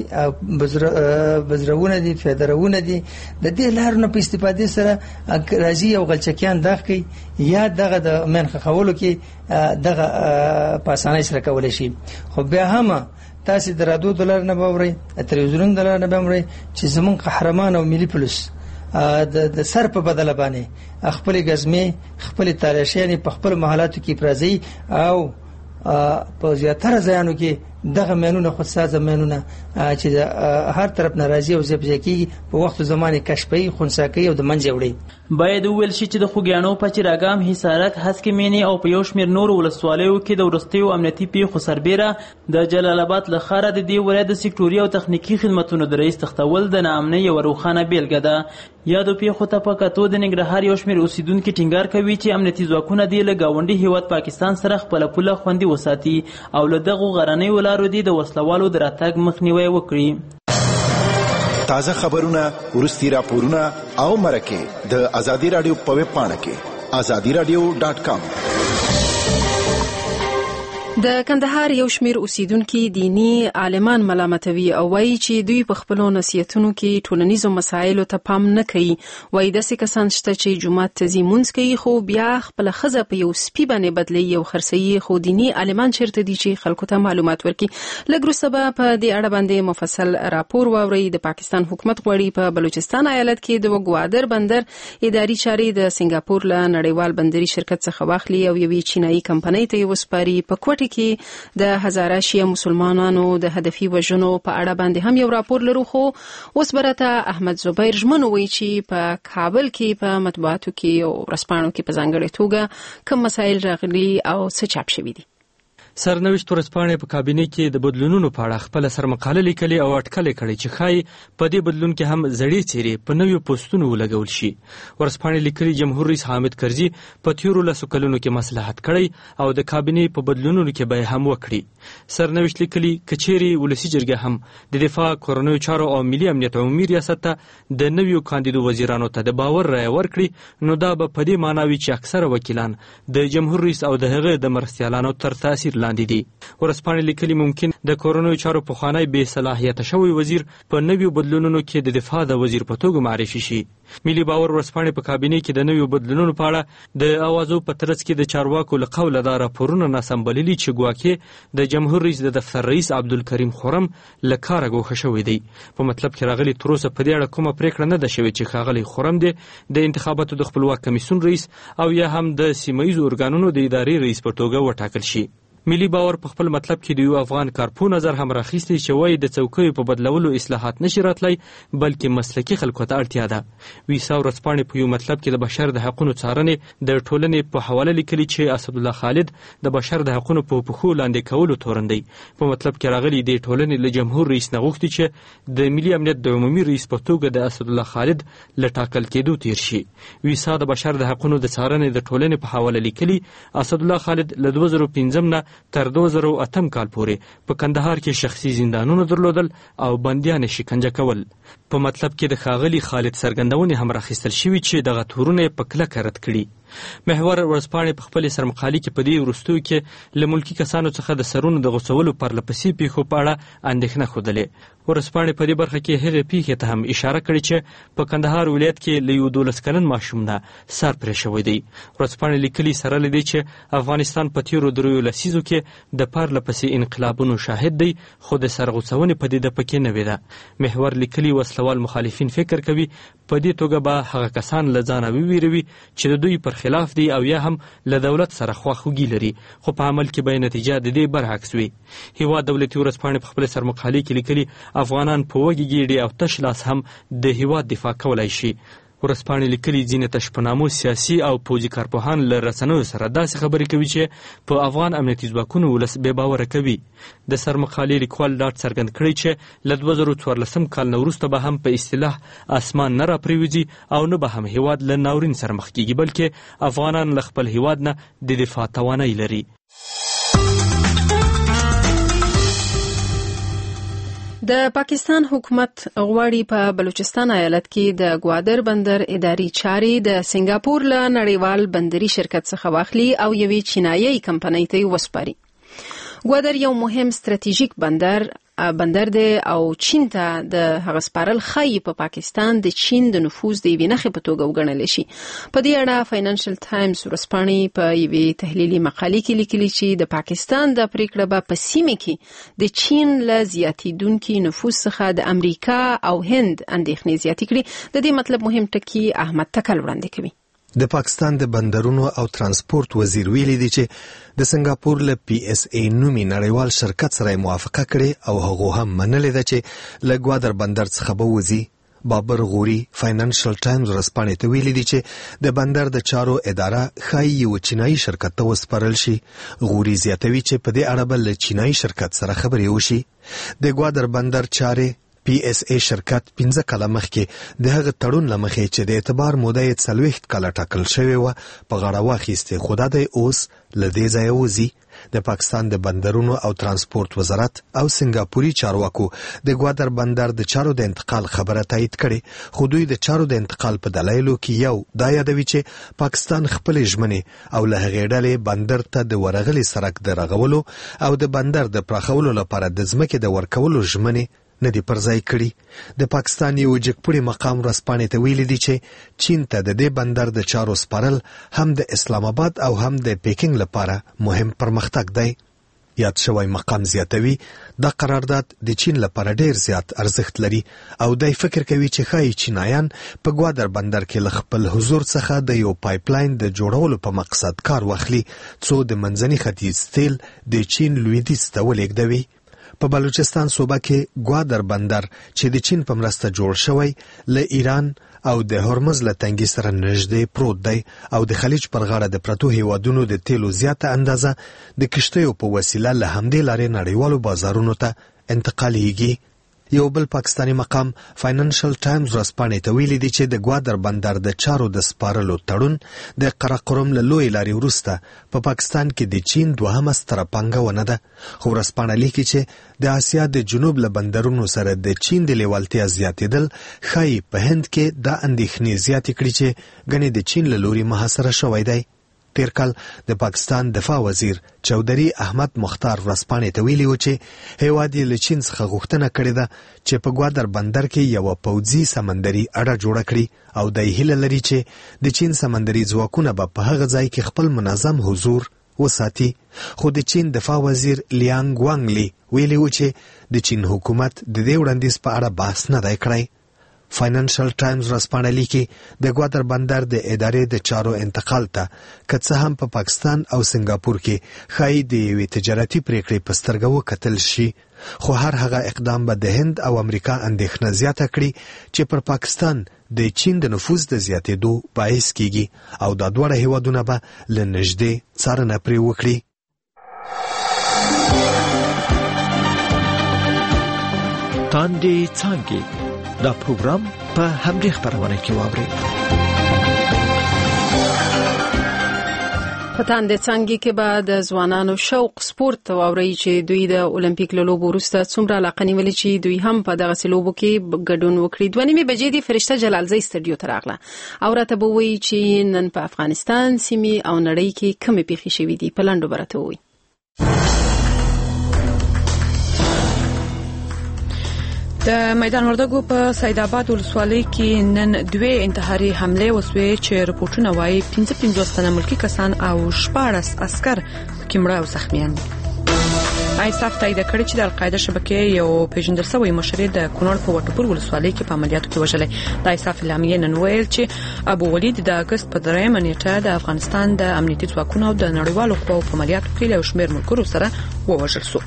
بزرونه دي فدرونه دي د دې لارونو په استفادې سره راځي او غلچکیان داخ کوي یا دغه د منخه خولو کې دغه په اسانۍ سره کولی شي خو بیا هم تاسو د رادیو دلار نه باوري تلویزیون دلار نه باوري چې زمون قهرمان او ملي پولیس د سر په بدله باندې خپل غزمه خپل تلاشیان په خپل محلاتو کې پرځي او په زیاتره ځایانو کې دغه مینونه خودسازه مینونه چې هر طرف ناراضي او زبځکی په وخت زمانه کشپي خنساکي او د منځ وړي باید ویل شي چې د خوګیانو پچراګام حصارک هسکې مینی او په یو شمیر نور ولسوالیو کې د ورستیو امنیتي پیښو سربیره د جلال آباد لخره د دې ولایت د سکتوري او تخنیکی خدماتونو د رئیس تختول د ناامنۍ یو روښانه بیلګه ده یادو پیښو ته په کتو د ننګرهار یو شمیر اوسیدونکي ټینګار کوي چې امنیتي ځواکونه دی له ګاونډي هیواد پاکستان سره خپل پوله خوندي وساتي او له دغه غرنۍ ولارو دی د وسلوالو د راتګ مخنیوي وکړي تازه خبرونه ورستي راپورونه او مرکه د ازادي رادیو په ویب پاڼه کې azadiradio.com د کندهار یو شمیر اوسیدونکو دینی عالمان ملامتوي او وایي چې دوی په خپل نصیحتونو کې ټولنیزو مسایلو ته پام نه کوي وایي داسې کسان شته چې جمعه تزي مونږ کوي خو بیا خپل خزه په یو سپی باندې بدلی او خرڅي خو دینی عالمان چیرته دي چې خلکو ته معلومات ورکړي لګرو سبب په دې اړه باندې مفصل راپور واوري د پاکستان حکومت غواړي په بلوچستان ایالت کې د وګوادر بندر اداري چارې د سنگاپور له نړیوال بندري شرکت څخه واخلي او یوې چینایي کمپنۍ ته وسپاري په کوټه کې د هزاره شیعه مسلمانانو د هدفي وژنو په اړه باندې هم یو راپور لرو خو اوس برته احمد زبیر ژمنو وی چې په کابل کې په مطبوعاتو کې او رسپانو کې په ځانګړي توګه کوم مسایل راغلي او څه چاپ شوي دي سرنوشت ورځپاڼې په کابینه کې د بدلونونو په اړه خپل سرمقاله لیکلې او اټکل کړي چې خای په دې بدلون کې هم زړې څیرې په نویو پوسټونو ولګول شي ورځپاڼې لیکلي جمهور رئیس حامد کرزي په تیرو لسو کلونو کې مصلحت کړي او د کابینه په بدلونونو کې به هم وکړي سرنوشت لیکلي کچېری ولسی جرګه هم د دفاع کورنیو چارو او ملي امنیت عمومي ریاست ته د نویو کاندیدو وزیرانو ته د باور رای ورکړي نو دا به په دې معنی وي چې اکثره وکیلان د جمهور رئیس او د هغه د مرستیالانو تر تاثیر لاندې دي. ورځپاڼې لیکلي ممکن د کورنیو چارو پخوانی بې صلاحیته شوی وزیر په نویو بدلونونو کې د دفاع د وزیر په توګه معرفي شي. ملي باور ورځپاڼې په کابینې کې د نویو بدلونونو په اړه د اوازو په ترڅ کې د چارواکو له قوله دا راپورونه ناسم بللي چې ګواکې د جمهور رئیس د دفتر رئیس عبدالکریم خرم له کاره ګوښه شوی دی. په مطلب کې راغلي تر اوسه په دې اړه کومه پریکړه نه ده شوې چې ښاغلی خرم دی د انتخاباتو د خپلواک کمیسیون رئیس او یا هم د سیمه ییزو ارګانونو د ادارې رئیس په توګه وټاکل شي. ملي باور په خپل مطلب کې د یو افغان کارپو نظر هم راخیستی چې وایي د څوکیو په بدلولو اصلاحات نشي راتلی بلکې مسلکي خلکو ته اړتیا ده. ویسا ورځپاڼې په یو مطلب کې د بشر د حقونو څارنې د ټولنې په حواله لیکلي چې اسدالله خالد د بشر د حقونو په پښو لاندې کولو تورن دی. په مطلب کې راغلي د ټولنې له جمهور رئیس نه غوښتي چې د ملي امنیت د عمومي رئیس په توګه د اسدالله خالد له ټاکل کېدو تیر شي. ویسا د بشر د حقونو د څارنې د ټولنې په حواله لیکلي اسدالله خالد له 2015 نه تر 2008 کال پورې په کندهار کې شخصي زندانونه درلودل او بندیان شکنجه کول. په مطلب کې د ښاغلي خالد څرګندونې هم راخیستل شوي چې دغه تورونه یې په کلکه رد کړي. محور ورځپاڼې په خپلې سرمقالي کې په دې وروستیو کې له ملکي کسانو څخه د سرونو د غوڅولو پرلپسې پیښو په اړه اندېښنه ښودلې. ورځپاڼې په دې برخه کې هغې پیښې ته هم اشاره کړې چې په کندهار ولایت کې له 12 کلن ماشوم نه سر پرې شوی دی. ورځپاڼې لیکلي سره له دې چې افغانستان په تیرو 3 لسیزو کې د پرلپسې انقلابونو شاهد دی خو د سرغوڅونې پدیده پکې نه وې ده. محور لیکلي وسلوال مخالفین فکر کوي په دې توګه به هغه کسان له ځانه وویروي چې د دوی پر خلاف دی او یا هم له دولت سره خواخوږي لري خو په عمل کې به نتیجه د دې برعکس وي. هیواد دولتي ورځپاڼې په خپل سرمقالي کې لیکلي افغانان په وږي ګیډې او تش لاس هم د هیواد دفاع کولی شي. ورځپاڼې لیکلي ځینې تشپنامو سیاسي او پوځي کارپوهان له رسنیو سره داسې خبرې کوي چې په افغان امنیتي ځواکونو ولس بې باوره کوي. د سرمقالې لیکوال ډاډ څرګند کړی چې له 2014 کال نه وروسته به هم په اصطلاح اسمان نه راپرېوځي او نه به هم هیواد له ناورین سره مخ کېږي بلکې افغانان له خپل هیواد نه د دفاع توانایي لري. د پاکستان حکومت غواړي په بلوچستان ایالت کې د ګوادر بندر اداري چارې د سنگاپور له نړیوال بندري شرکت څخه واخلي او یوې چینایي کمپنۍ ته وسپاري. ګوادر یو مهم ستراتیژیک بندر دی او چین ته د هغه سپارل ښایي په پاکستان د چین د نفوذ د یوې نښې په توګه وګڼل شي. په دې اړه فاینانشل ټایمز ورځپاڼې په یوې تحلیلي مقالې کې لیکلي چې د پاکستان د پریکړه به په سیمه کې د چین له زیاتیدونکي نفوذ څخه د امریکا او هند اندېښنې زیاتې کړي. د دې مطلب مهم ټکی احمد تکل وړاندې کوي. د پاکستان د بندرونو او ترانسپورت وزیر ویلي دی چې د سنگاپور له PSA نومي نړیوال شرکت سره موافقه کړې او هغه هم منلې ده چې له ګوادر بندر څخه به وځي. بابر غوري فاینانشل ټایمز ورځپاڼې ته ویلي دی چې د بندر د چارو اداره ښایي یو چینایي شرکت ته وسپارل شي. غوري زیاتوي چې په دې اړه به له چینایي شرکت سره خبرې وشي. د ګوادر بندر چارې PSA شرکت 15 کاله مخکې د هغه تړون لمخې چې د اعتبار موده یې 40 کاله ټاکل شوی و په غاړه واخیسته. خو دا د اوس لدې ځای وځي. د پاکستان د بندرونو او ترانسپورت وزارت او سنگاپوري چارواکو د ګوادر بندر د چارو د انتقال خبره تایید کړي خو دوی د چارو د انتقال په دلایلو کې یو دا یادوي چې پاکستان خپل ژمنې او له هغې ډلې بندر ته د ورغلي سرک د رغولو او د بندر د پراخولو لپاره د ځمکې د ورکولو ژمنې نه دی پر ځای کړي. د پاکستان یو جګپوړي مقام ورځپاڼې ته ویلي دی چې چین ته د دې بندر د چارو سپارل هم د اسلام آباد او هم د پیکینګ لپاره مهم پرمختګ دی. یاد شوی مقام زیاتوي دا قرارداد د چین لپاره ډیر زیات ارزښت لري او دای فکر کوي چې ښایي چینایان په ګوادر بندر کې له خپل حضور څخه د یو پایپلاین د جوړولو په مقصد کار واخلي څو د منځني ختیځ تیل د چین لویدیځ ته ولېږدوي. په بلوچستان صوبه کې ګوادر بندر چې د چین په مرسته جوړ شوی له ایران او د هرمز له تنګي سره نږدې پروت دی او د خلیج پر غاړه د پرتو هیوادونو د تیلو زیاته اندازه د کشتیو په وسیله له همدې لارې نړیوالو بازارونو ته انتقالیږي. یو بل پاکستانی مقام فاینانشل ټایمز ورځپاڼې ته ویلي دی چې د ګوادر بندر د چارو د سپارلو تړون د قراقرم له لوی لارې وروسته په پاکستان کې د چین دوهمه ستره پانګونه ده. خو ورځپاڼه لیکي چې د آسیا د جنوب له بندرونو سره د چین د لیوالتیا زیاتېدل ښایي په هند کې دا اندېښنې زیاتې کړي چې ګنې د چین له لوري محاصره شوی دی. تیر کال د پاکستان دفاع وزیر چودھری احمد مختار ورځپاڼې ته ویلي و چې هیواد یې له چین څخه غوښتنه کړې ده چې په ګوادر بندر کې یوه پوځي سمندري اډه جوړه کړي او د هیله لري چې د چین سمندري ځواکونه به په هغه ځای کې خپل منظم حضور وساتي. خو د چین دفاع وزیر لیانګ وانګلی ویلي و چې د چین حکومت د دې وړاندیز په اړه بحث نه دی کړی. فاینانشل ټایمز ورځپاڼه لیکي د ګوادر بندر د ادارې د چارو انتقال ته که څه هم په پاکستان او سنگاپور کې ښایي د یوې تجارتي پریکړې په سترګه وکتل شي، خو هر هغه اقدام به د هند او امریکا اندېښنه زیاته کړي چې پر پاکستان د چین د نفوذ د زیاتېدو باعث کیږي او دا دواړه هیوادونه به له نږدې څارنه پرې وکړي. تاندې څانګې دا پروګرام په همدې خپرونه کې واورئ. په تاندې څانګې کې به د ځوانانو شوق سپورت واورئ چې دوی د اولمپیک له لوبو وروسته څومره علاقه نیولې چې دوی هم په دغه لوبو کې ګډون وکړي. 2:30 بجې د فرشته جلالزی سټډیو ته راغله او راته به وایي چې نن په افغانستان سیمې او نړۍ کې کومې پیښې شوې دي. په لنډو به راته وایي. د میدان وردګو په سید آباد ولسوالۍ کې نن 2 انتحاري حمله وسوې چې رپورټونه وايي 55 تنه ملکی کسان او 14 عسكر پکې مړه او زخمیان دي. ایساف تایید کړی چې د القاعده شبکې یو پیژندل شوی مشر د کونړ په وټپور ولسوالۍ کې په عملیاتو کې وژلې. د ایساف اعلامیه نن ویل چې ابو ولید د اگست په 3 نیټه د افغانستان د امنیتي ځواکونو او د نړیوالو قواو په عملیاتو کې له شمېر ملګرو سره ووژل شو.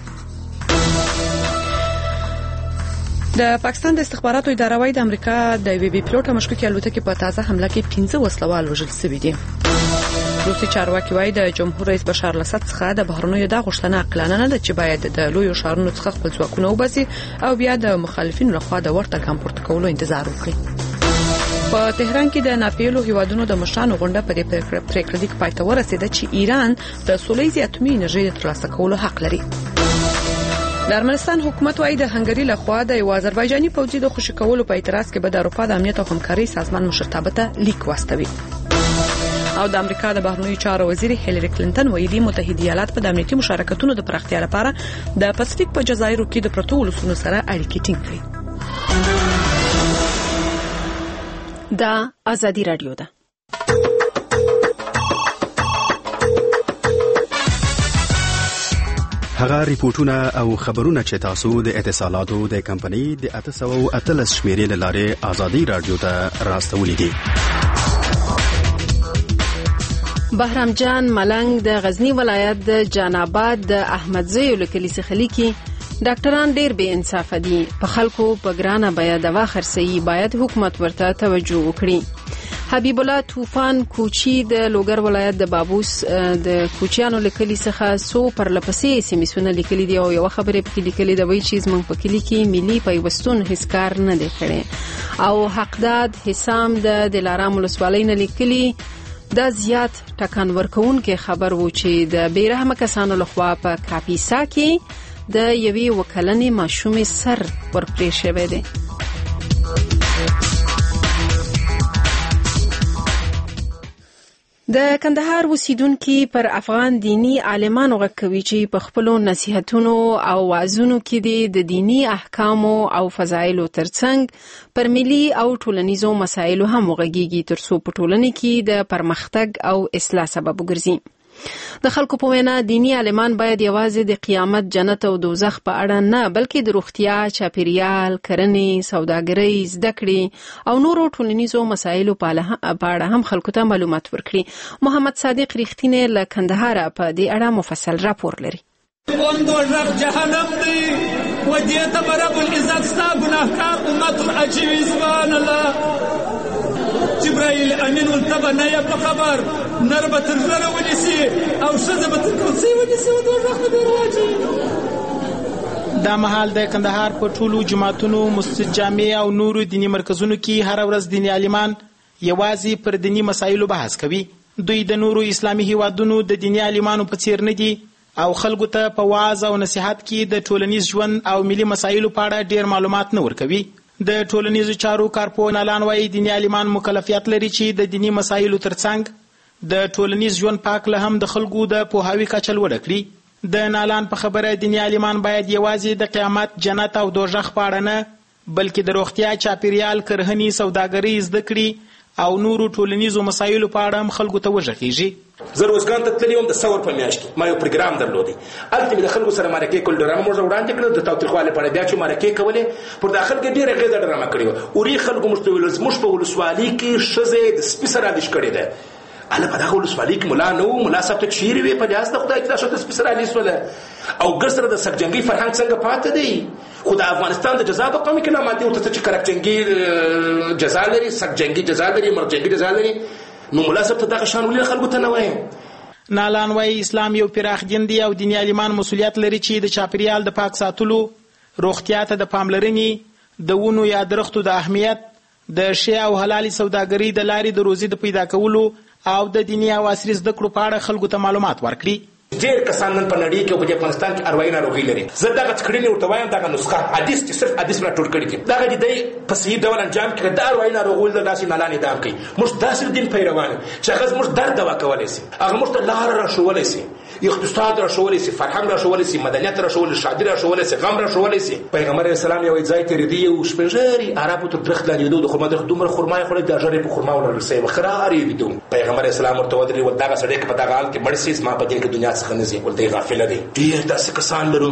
د پاکستان د استخباراتو اداره وايي د امریکا د وی بي پلوټ مشکوکې الوتکې په تازه حمله کې 15 وسلوال وژل شوي دي. روسي چارواکي وايي د جمهور رئیس بشار الاسد څخه د بهرنیو د غوښتنه عقلانه نه ده چې باید د لویو ښارونو څخه خپل ځواکونه وباسي او بیا د مخالفینو لخوا د ورته کم پورته کولو انتظار وکړي. په تهران کې د ناپیلو هیوادونو د مشرانو غونډه په دې پریکړه لیک پای ته ورسېده چې ایران د سولېزي اتومي انرژي ترلاسه کولو حق لري. د ارمنستان حکومت وايي د هنګري لخوا د یو آذربایجاني پوځي د خوشی کولو په اعتراض کې به د اروپا د امنیت او همکاري سازمان مشرتابه ته لیک واستوي. او د امریکا د بهرنیو چارو وزیر هیلری کلینټن ویلي متحده ایالات په د امنیتي مشارکتونو د پراختیا لپاره د پاسفیک په جزایرو کې د پروتو ولسونو سره اړیکې ټینګ کړي. دا ازادي رادیو ده. هغه ریپورتونه او خبرونه چې تاسو د اتصالاتو د کمپنۍ د 813 شمیرې له لارې ازادي رادیو ته راستولې دي. بهرام جان ملنګ د غزنی ولایت د جان آباد د احمدزی لکلی څخه لیکي ډاکټران ډیر بے انصاف دي، په خلکو په ګرانه بیا دوا خرڅي، باید حکومت ورته توجه وکړي. حبیب الله طوفان کوچی د لوګر ولایت د بابوس د کوچیانو لیکلي څخه سو پر لپسې سیمسونه لیکلي دي او یو خبره په لیکلي د وی چیز مونږ په کلی کې ملي پیوستون هیڅ کار نه دی کړی. او حقداد حسام د دلارام ولسوالۍ نه لیکلي دا زیات ټکان ورکون کې خبر وو چې د بیرحمه کسانو لخوا په کاپیسا کې د یوې وکلنې ماشومې سر ورپرې شوی دی. د کندهار اوسیدونکو پر افغان دینی عالمانو غږ کوي چې په خپل نصيحتونو او وعظونو کې د دینی احکامو او فضایلو ترڅنګ پر ملي او ټولنیزو مسایلو هم وغږیږي ترڅو په ټولنه کې د پرمختګ او اصلاح سبب وګرځي. د خلکو په وینا دینی عالمان باید یوازې د قیامت، جنت او دوزخ په اړه نه بلکې د روغتیا، چاپیریال، کرنې، سوداګرۍ، زده کړې او نورو ټولنیزو مسایلو په اړه هم خلکو ته معلومات ورکړي. محمد صادق ریښتینی له کندهار په دې اړه مفصل راپور لري. دوزخ جهنم دی و دې ته رب العزت ستا ګناهکار امت ورأچوي. سبحان الله. جبرائیل امین ولتبه نه یې په خبر نر به تر زړه ونیسي او ښځه به تر کوڅې ونیسي او دوزخ ته به راواچوي. دا مهال د کندهار په ټولو جماعتونو، مسجد، جامع او نورو دینی مرکزونو کې هر ورځ دینی عالمان یوازې پر دینی مسایلو بحث کوي. دوی د نورو اسلامي هیوادونو د دینی عالمانو په څیر نه دي او خلکو ته په وعظ او نصیحت کې د ټولنیز ژوند او ملي مسایلو په اړه ډیر معلومات نه ورکوي. د ټولنیزو چارو کارپوهان اعلان وايي دینی عالمان مکلفیت لري چې د دینی مسایلو ترڅنګ د ټولنیز ژوند په هکله هم د خلکو د پوهاوي کچه لوړه کړي. د نالان په خبره دیني عالمان باید یوازې د قیامت، جنت او دوزخ په اړه نه بلکې د روغتیا، چاپیریال، کرهنې، سوداګرۍ، زده کړې او نورو ټولنیزو مسایلو په اړه هم خلکو ته وږغېږي. زه روزګان ته تللی وم د ثور په میاشت کې، ما یو پروګرام درلودی. هلته مې د خلکو سره مرکې کول، ډرامه موږ وړاندې کړل د تاوتریخوالي په اړه. بیا چې مرکې کولې پر دا خلک ډېره اغېزه ډرامه کړې وه. اوري خلکو موږ ته ویل زموږ په ولسوالۍ کې ښځې د سپي سره علیش کړې ده. هله په دغه ولسوالۍ کې ملا نه و، ملا صاحب ته چیرې وې په لیاس د خدای چې دا ښځه سپي سره علیش شوله. او ګر سره د سګجنګۍ فرهنګ څنګه پاتې دی؟ خو د افغانستان د جزا په قوم کې نه مادي ورته چې کرکجنګي جزا لري، سګجنګي جزا لري، مرجنګي جزا لري، نو ملا صاحب ته دغه شان ولې خلکو ته نه وایي؟ نالان وایي اسلام یو پراخ دین دی او دیني عالمان مسؤلیت لري چې د چاپیریال د پاک ساتلو، روغتیا ته د پاملرنې، د ونو یا درختو د اهمیت، د شی او حلالي سوداګرۍ د لارې د روزي د پیدا کولو او د دیني او عصري زده کړو په اړه خلکو ته معلومات ورکړي. ډېر کسان نن په نړۍ کې او په افغانستان کې اروايي ناروغي لري. زه دغه کړنې ورته وایم دغه نسخه حدیث چې صرف حدیث راټول کړي دي دغه دی په صحیح ډول انجام کړي. دا اروايي ناروغي د داسې نالان اعدام کوي. موږ داسې دین پیروان چې هغه موږ درد دوا کولی شي، هغه موږ ته لار راښولی شي، اقتصاد راښولی شي، فرهنګ راښولی شي، مدنیت راښولی شي، شادي راښولی شي، غم راښولی شي. پیغمبر علیه السلام یو ځای تېرېدی، یو سپین ږیري عربو تر درخت لاندې د خرما درخت دومره خرما یې خوړی دا ژر یې په خرما ورسوي خرار یې ویده. پیغمبر علیه السلام ورته ودرېد ول دغه سړی که په دغه حال کې مړ شي زما په دین کې دنیا څخه نه ځي. ورته غافله دی. ډېر داسې کسان لرو.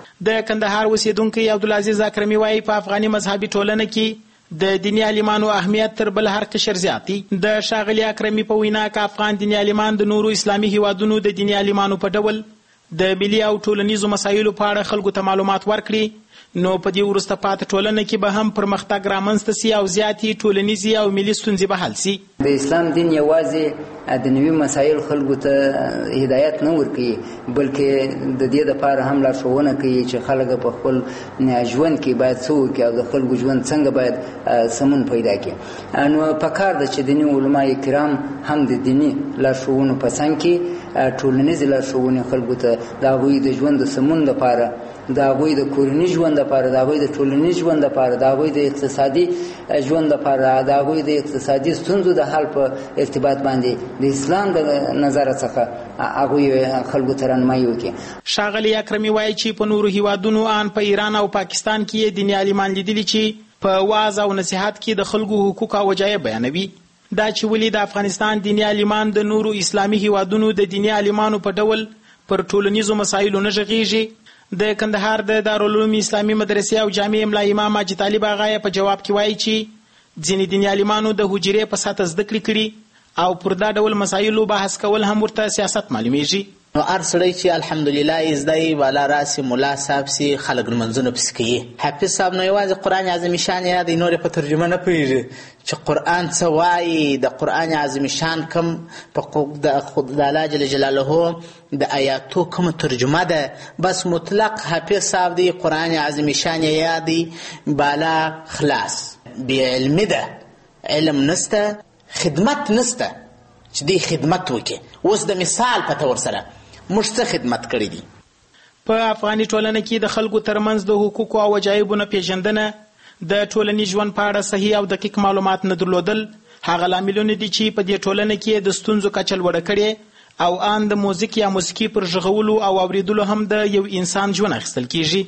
د کندهار اوسیدونکی عبدالعزیز اکرمي وایي په افغاني مذهبي ټولنه کې د دیني عالمانو اهمیت تر بل هر قشر زیات دی. د ښاغلي اکرمي په وینا که افغان دیني عالمان د نورو اسلامي هیوادونو د دیني عالمانو په ډول د ملي او ټولنیزو مسایلو په اړه خلکو ته معلومات ورکړي نو په دې وروسته پاتې ټولنه کې به هم پرمختګ رامنځته سي او زیاتې ټولنیزې او ملي ستونزې به حل سي. د اسلام دین یوازې د نوي مسایل خلکو ته هدایت نه ورکوي بلکې د دې دپاره هم لارښوونه کوي چې خلک په خپل ژوند کې باید څه وکړي او د خلکو ژوند څنګه باید سمون پیدا کړي. نو پکار ده چې دیني علما کرام هم د دیني لارښوونو په څنګ کې ټولنیزې لارښوونې خلکو ته د هغوی د ژوند د سمون لپاره، د هغوی د کورني ژوند لپاره، د هغوی د ټولنیز ژوند لپاره، د هغوی د اقتصادي ژوند لپاره، د هغوی د اقتصادي ستونزو د حل په ارتباط باندې د اسلام د نظر څخه هغوی خلکو ته رهنمایي وکړي. ښاغلي اکرمي وایي چې په نورو هیوادونو ان په ایران او پاکستان کې دیني عالمان لیدلي چې په واعظ او نصیحت کې د خلکو حقوق او وجایب بیانوي. دا چې ولې د افغانستان دیني عالمان د نورو اسلامي هیوادونو د دیني عالمانو په ډول پر ټولنیزو مسایلو نه غږیږي. د کندهار د دارالعلوم اسلامي مدرسې او جامع املا امام ماجد طالب آغا په جواب کې وایي چې ځینې دیني عالمانو د حجرې په سطح زده کړې کړي او پر دا ډول مسایلو بحث کول هم ورته سیاست معلومیږي. نو هر سړی چې الحمدلله زده والا راسي ملا صاحب سي خلک لمنځونه پسې کوي. حافظ صاحب نو یوازې قرآن عظیم شان یادوي، نور په ترجمه نه پوهېږي چې قرآن څه وایي. د قرآن عظیم شان کوم د الله جل جلاله د آیاتو کوم ترجمه ده، بس مطلق حافظ صاحب دی قرآن عظیم شان یادي بالا خلاص. بی علمي ده، علم نسته، خدمت نسته چې دی خدمت وکړي. اوس د مثال په تور سره موږ څه خدمت کړی دي. په افغاني ټولنه کې د خلکو ترمنځ د حقوقو او وجایبو نه پیژندنه، د ټولنیز ژوند په اړه صحیح او دقیق معلومات نه درلودل هغه لاملونه دي چې په دې ټولنه کې د ستونزو کچه لوړه کړې او ان د موزیک یا موسیقي پر غږولو او اوریدلو هم د یو انسان ژوند اخیستل کیږي.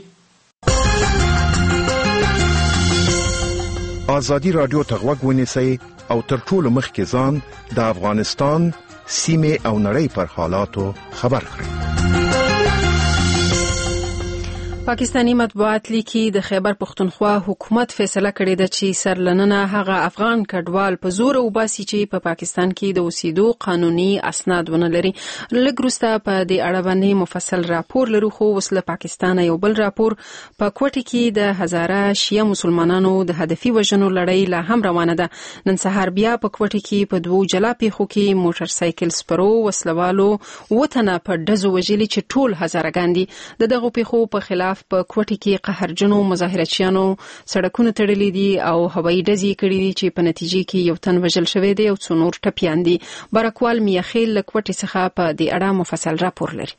آزادي رادیو ته غوږ ونیسئ او تر ټولو مخکې ځان د افغانستان سیمې او نړۍ پر حالاتو خبر کړئ. پاکستانی مطبوعات لیکي د خیبر پختونخوا حکومت فیصله کړې ده چې سرلننه هغه افغان کډوال په زور وباسي چې په پاکستان کې د اوسېدو قانوني اسناد ونه لري. لږ وروسته په دې اړه باندې مفصل راپور لرو، خو اوس له پاکستانه یو بل راپور. په کوټه کې د هزاره شیعه مسلمانانو د هدفي وژنو لړۍ لا هم روانه ده. نن سهار بیا په کوټه کې په دوو جلا پیښو کې موټر سایکل سپرو وسلوالو وطنه په ډزو وژلي چې ټول هزارهګان دي. دغه پیښو په خلاف په کوټه کې قهرجنو مظاهرچیانو سړکونه تړلي دي او هوایي ډزې کړې دي چې په نتیجه کې یو تن وژل شوی دی او څو نور ټپیان دي. برکوال میاخیل له کوټې څخه په دې اړه مفصل راپور لري.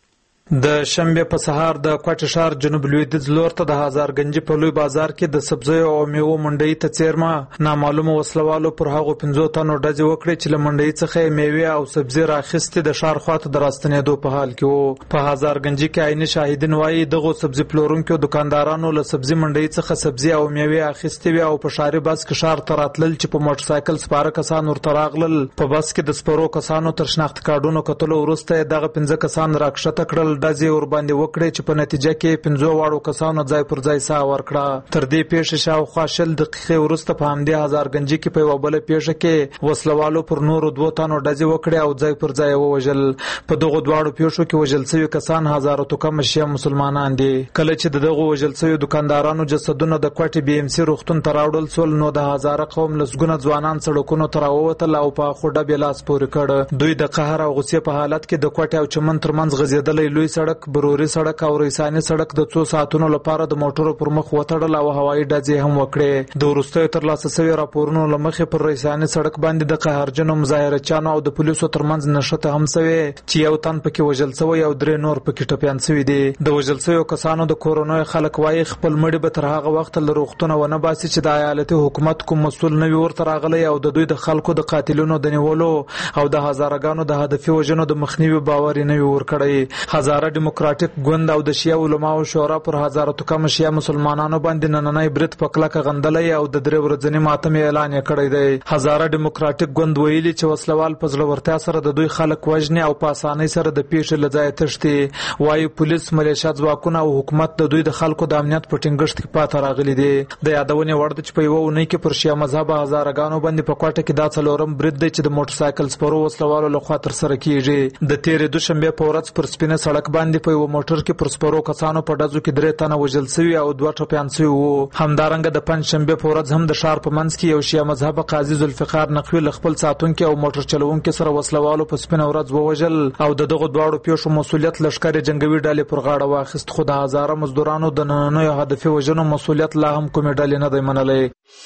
د شنبه په سهار د کوټ شهر جنوب لویدیځ لور ته د هزارګنجي په لوی بازار کې د سبزیو او میوو منډۍ ته څیرمه نامعلومه وسلوالو پر هغو 15 تنو ډزې وکړې چې له منډۍ څخه میوې او سبزي راخیستې د ښار خواته د راستنېدو په حال کې وو. په هزارګنجي کې عیني شاهدین وایي دغو سبزي پلورونکو دکاندارانو له سبزي منډۍ څخه سبزي او میوې اخیستې وې او په ښاري بس کې ښار ته راتلل چې په موټر سایکل سپاره کسان ورته راغلل. په بس کې د سپرو کسانو تر شناخت کارډونو کتلو وروسته دغه 15 کسان راکښته کړل. ډزې ورباندې وکړې چې په نتیجه کې 15 واړو کسانو ځای پر ځای ساه ورکړه. تر دې پیښې شاوخوا 20 دقیقې وروسته په همدې هزارګنجي کې په یوه بله پیښه کې وسلوالو پر نورو 2 تنو ډزې وکړې او ځای پر ځای ووژل. په دغو دواړو پیښو کې وژل شوي کسان هزارو تو کم شیعه مسلمانان دي. کله چې د دغو وژل شوي دکاندارانو جسدونه د کوټې بي ام سي روغتون ته راوړل شول نو د هزاره قوم لسګونه ځوانان سړکونو ته راووتل او په خوډه بې لاس پورې کړ. دوی د قهر او غصې په حالت کې د کوټې او چمن ترمنځ غځېدلی لوی سړک بروري سړک او ریساني سړک د 2 ساعتونو لپاره د موټرو پر مخ وتړل او هوایي ډزې هم وکړې. د وروستیو ترلاسه شوي راپورونو له مخې پر ریساني سړک باندې د قهرجنو مظاهرچیانو او د پولیسو ترمنځ نښته هم شوې چې یو تن پکې وژل شوی او 3 نور پکې ټپیان شوي دي. د وژل شویو کسانو د کورنیو خلک وایي خپل مړي به تر هغه وخته له روغتونه ونه باسي چې د ایالتي حکومت کوم مسؤل نه وي ورته راغلی او د دوی د خلکو د قاتلونو د نیولو او د هزارګانو د هدفي وژنو د مخنیوي باور یې نه وي ورکړی. هزاره ډیموکراټیک ګوند او د شیعه علماو شورا پر هزارو تو کم شیعه مسلمانانو باندې نننی برید په کلکه غندلی او د 3 ورځني ماتم اعلان یې کړی دی. هزاره ډیموکراټیک ګوند ویلي چې وسلوال په زړورتیا سره د دوی خلک وژني او په اسانۍ سره د پیښې له ځایه تښتي. وایي پولیس ملیشیا ځواکونه او حکومت د دوی د خلکو د امنیت په ټینګښت کې پاتې راغلي دي. د یادونې وړ ده چې په یوه اونۍ کې پر شیعه مذهبه هزارګانو باندې په کوټه کې دا 4م برید دی چې د موټر سایکل سپرو وسلوالو لخوا ترسره کیږي. د تېرې دوشنبې په ورځ پر سپینه سړک باندې په یوه موټر کې پر سپرو کسانو په ډزو کې 3 تنه وژل شوي او 2 ټپیان شوي وو. همدارنګه د پنجشنبې په ورځ هم د ښار په منځ کې یو شیعه مذهبه قاضي ذوالفقار نقوي له خپل ساتونکي او موټر چلوونکي سره وسلوالو په سپینه ورځ ووژل او د دغو دواړو پیښو مسؤلیت لښکرې جنګوي ډلې پر غاړه واخیست. خو د هزاره مزدورانو د نننیو هدفي وژنو مسؤلیت لا هم کومې ډلې نه دی منلی.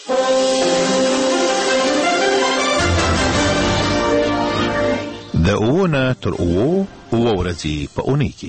د اوونه تر اوو ورځې په اونۍ کې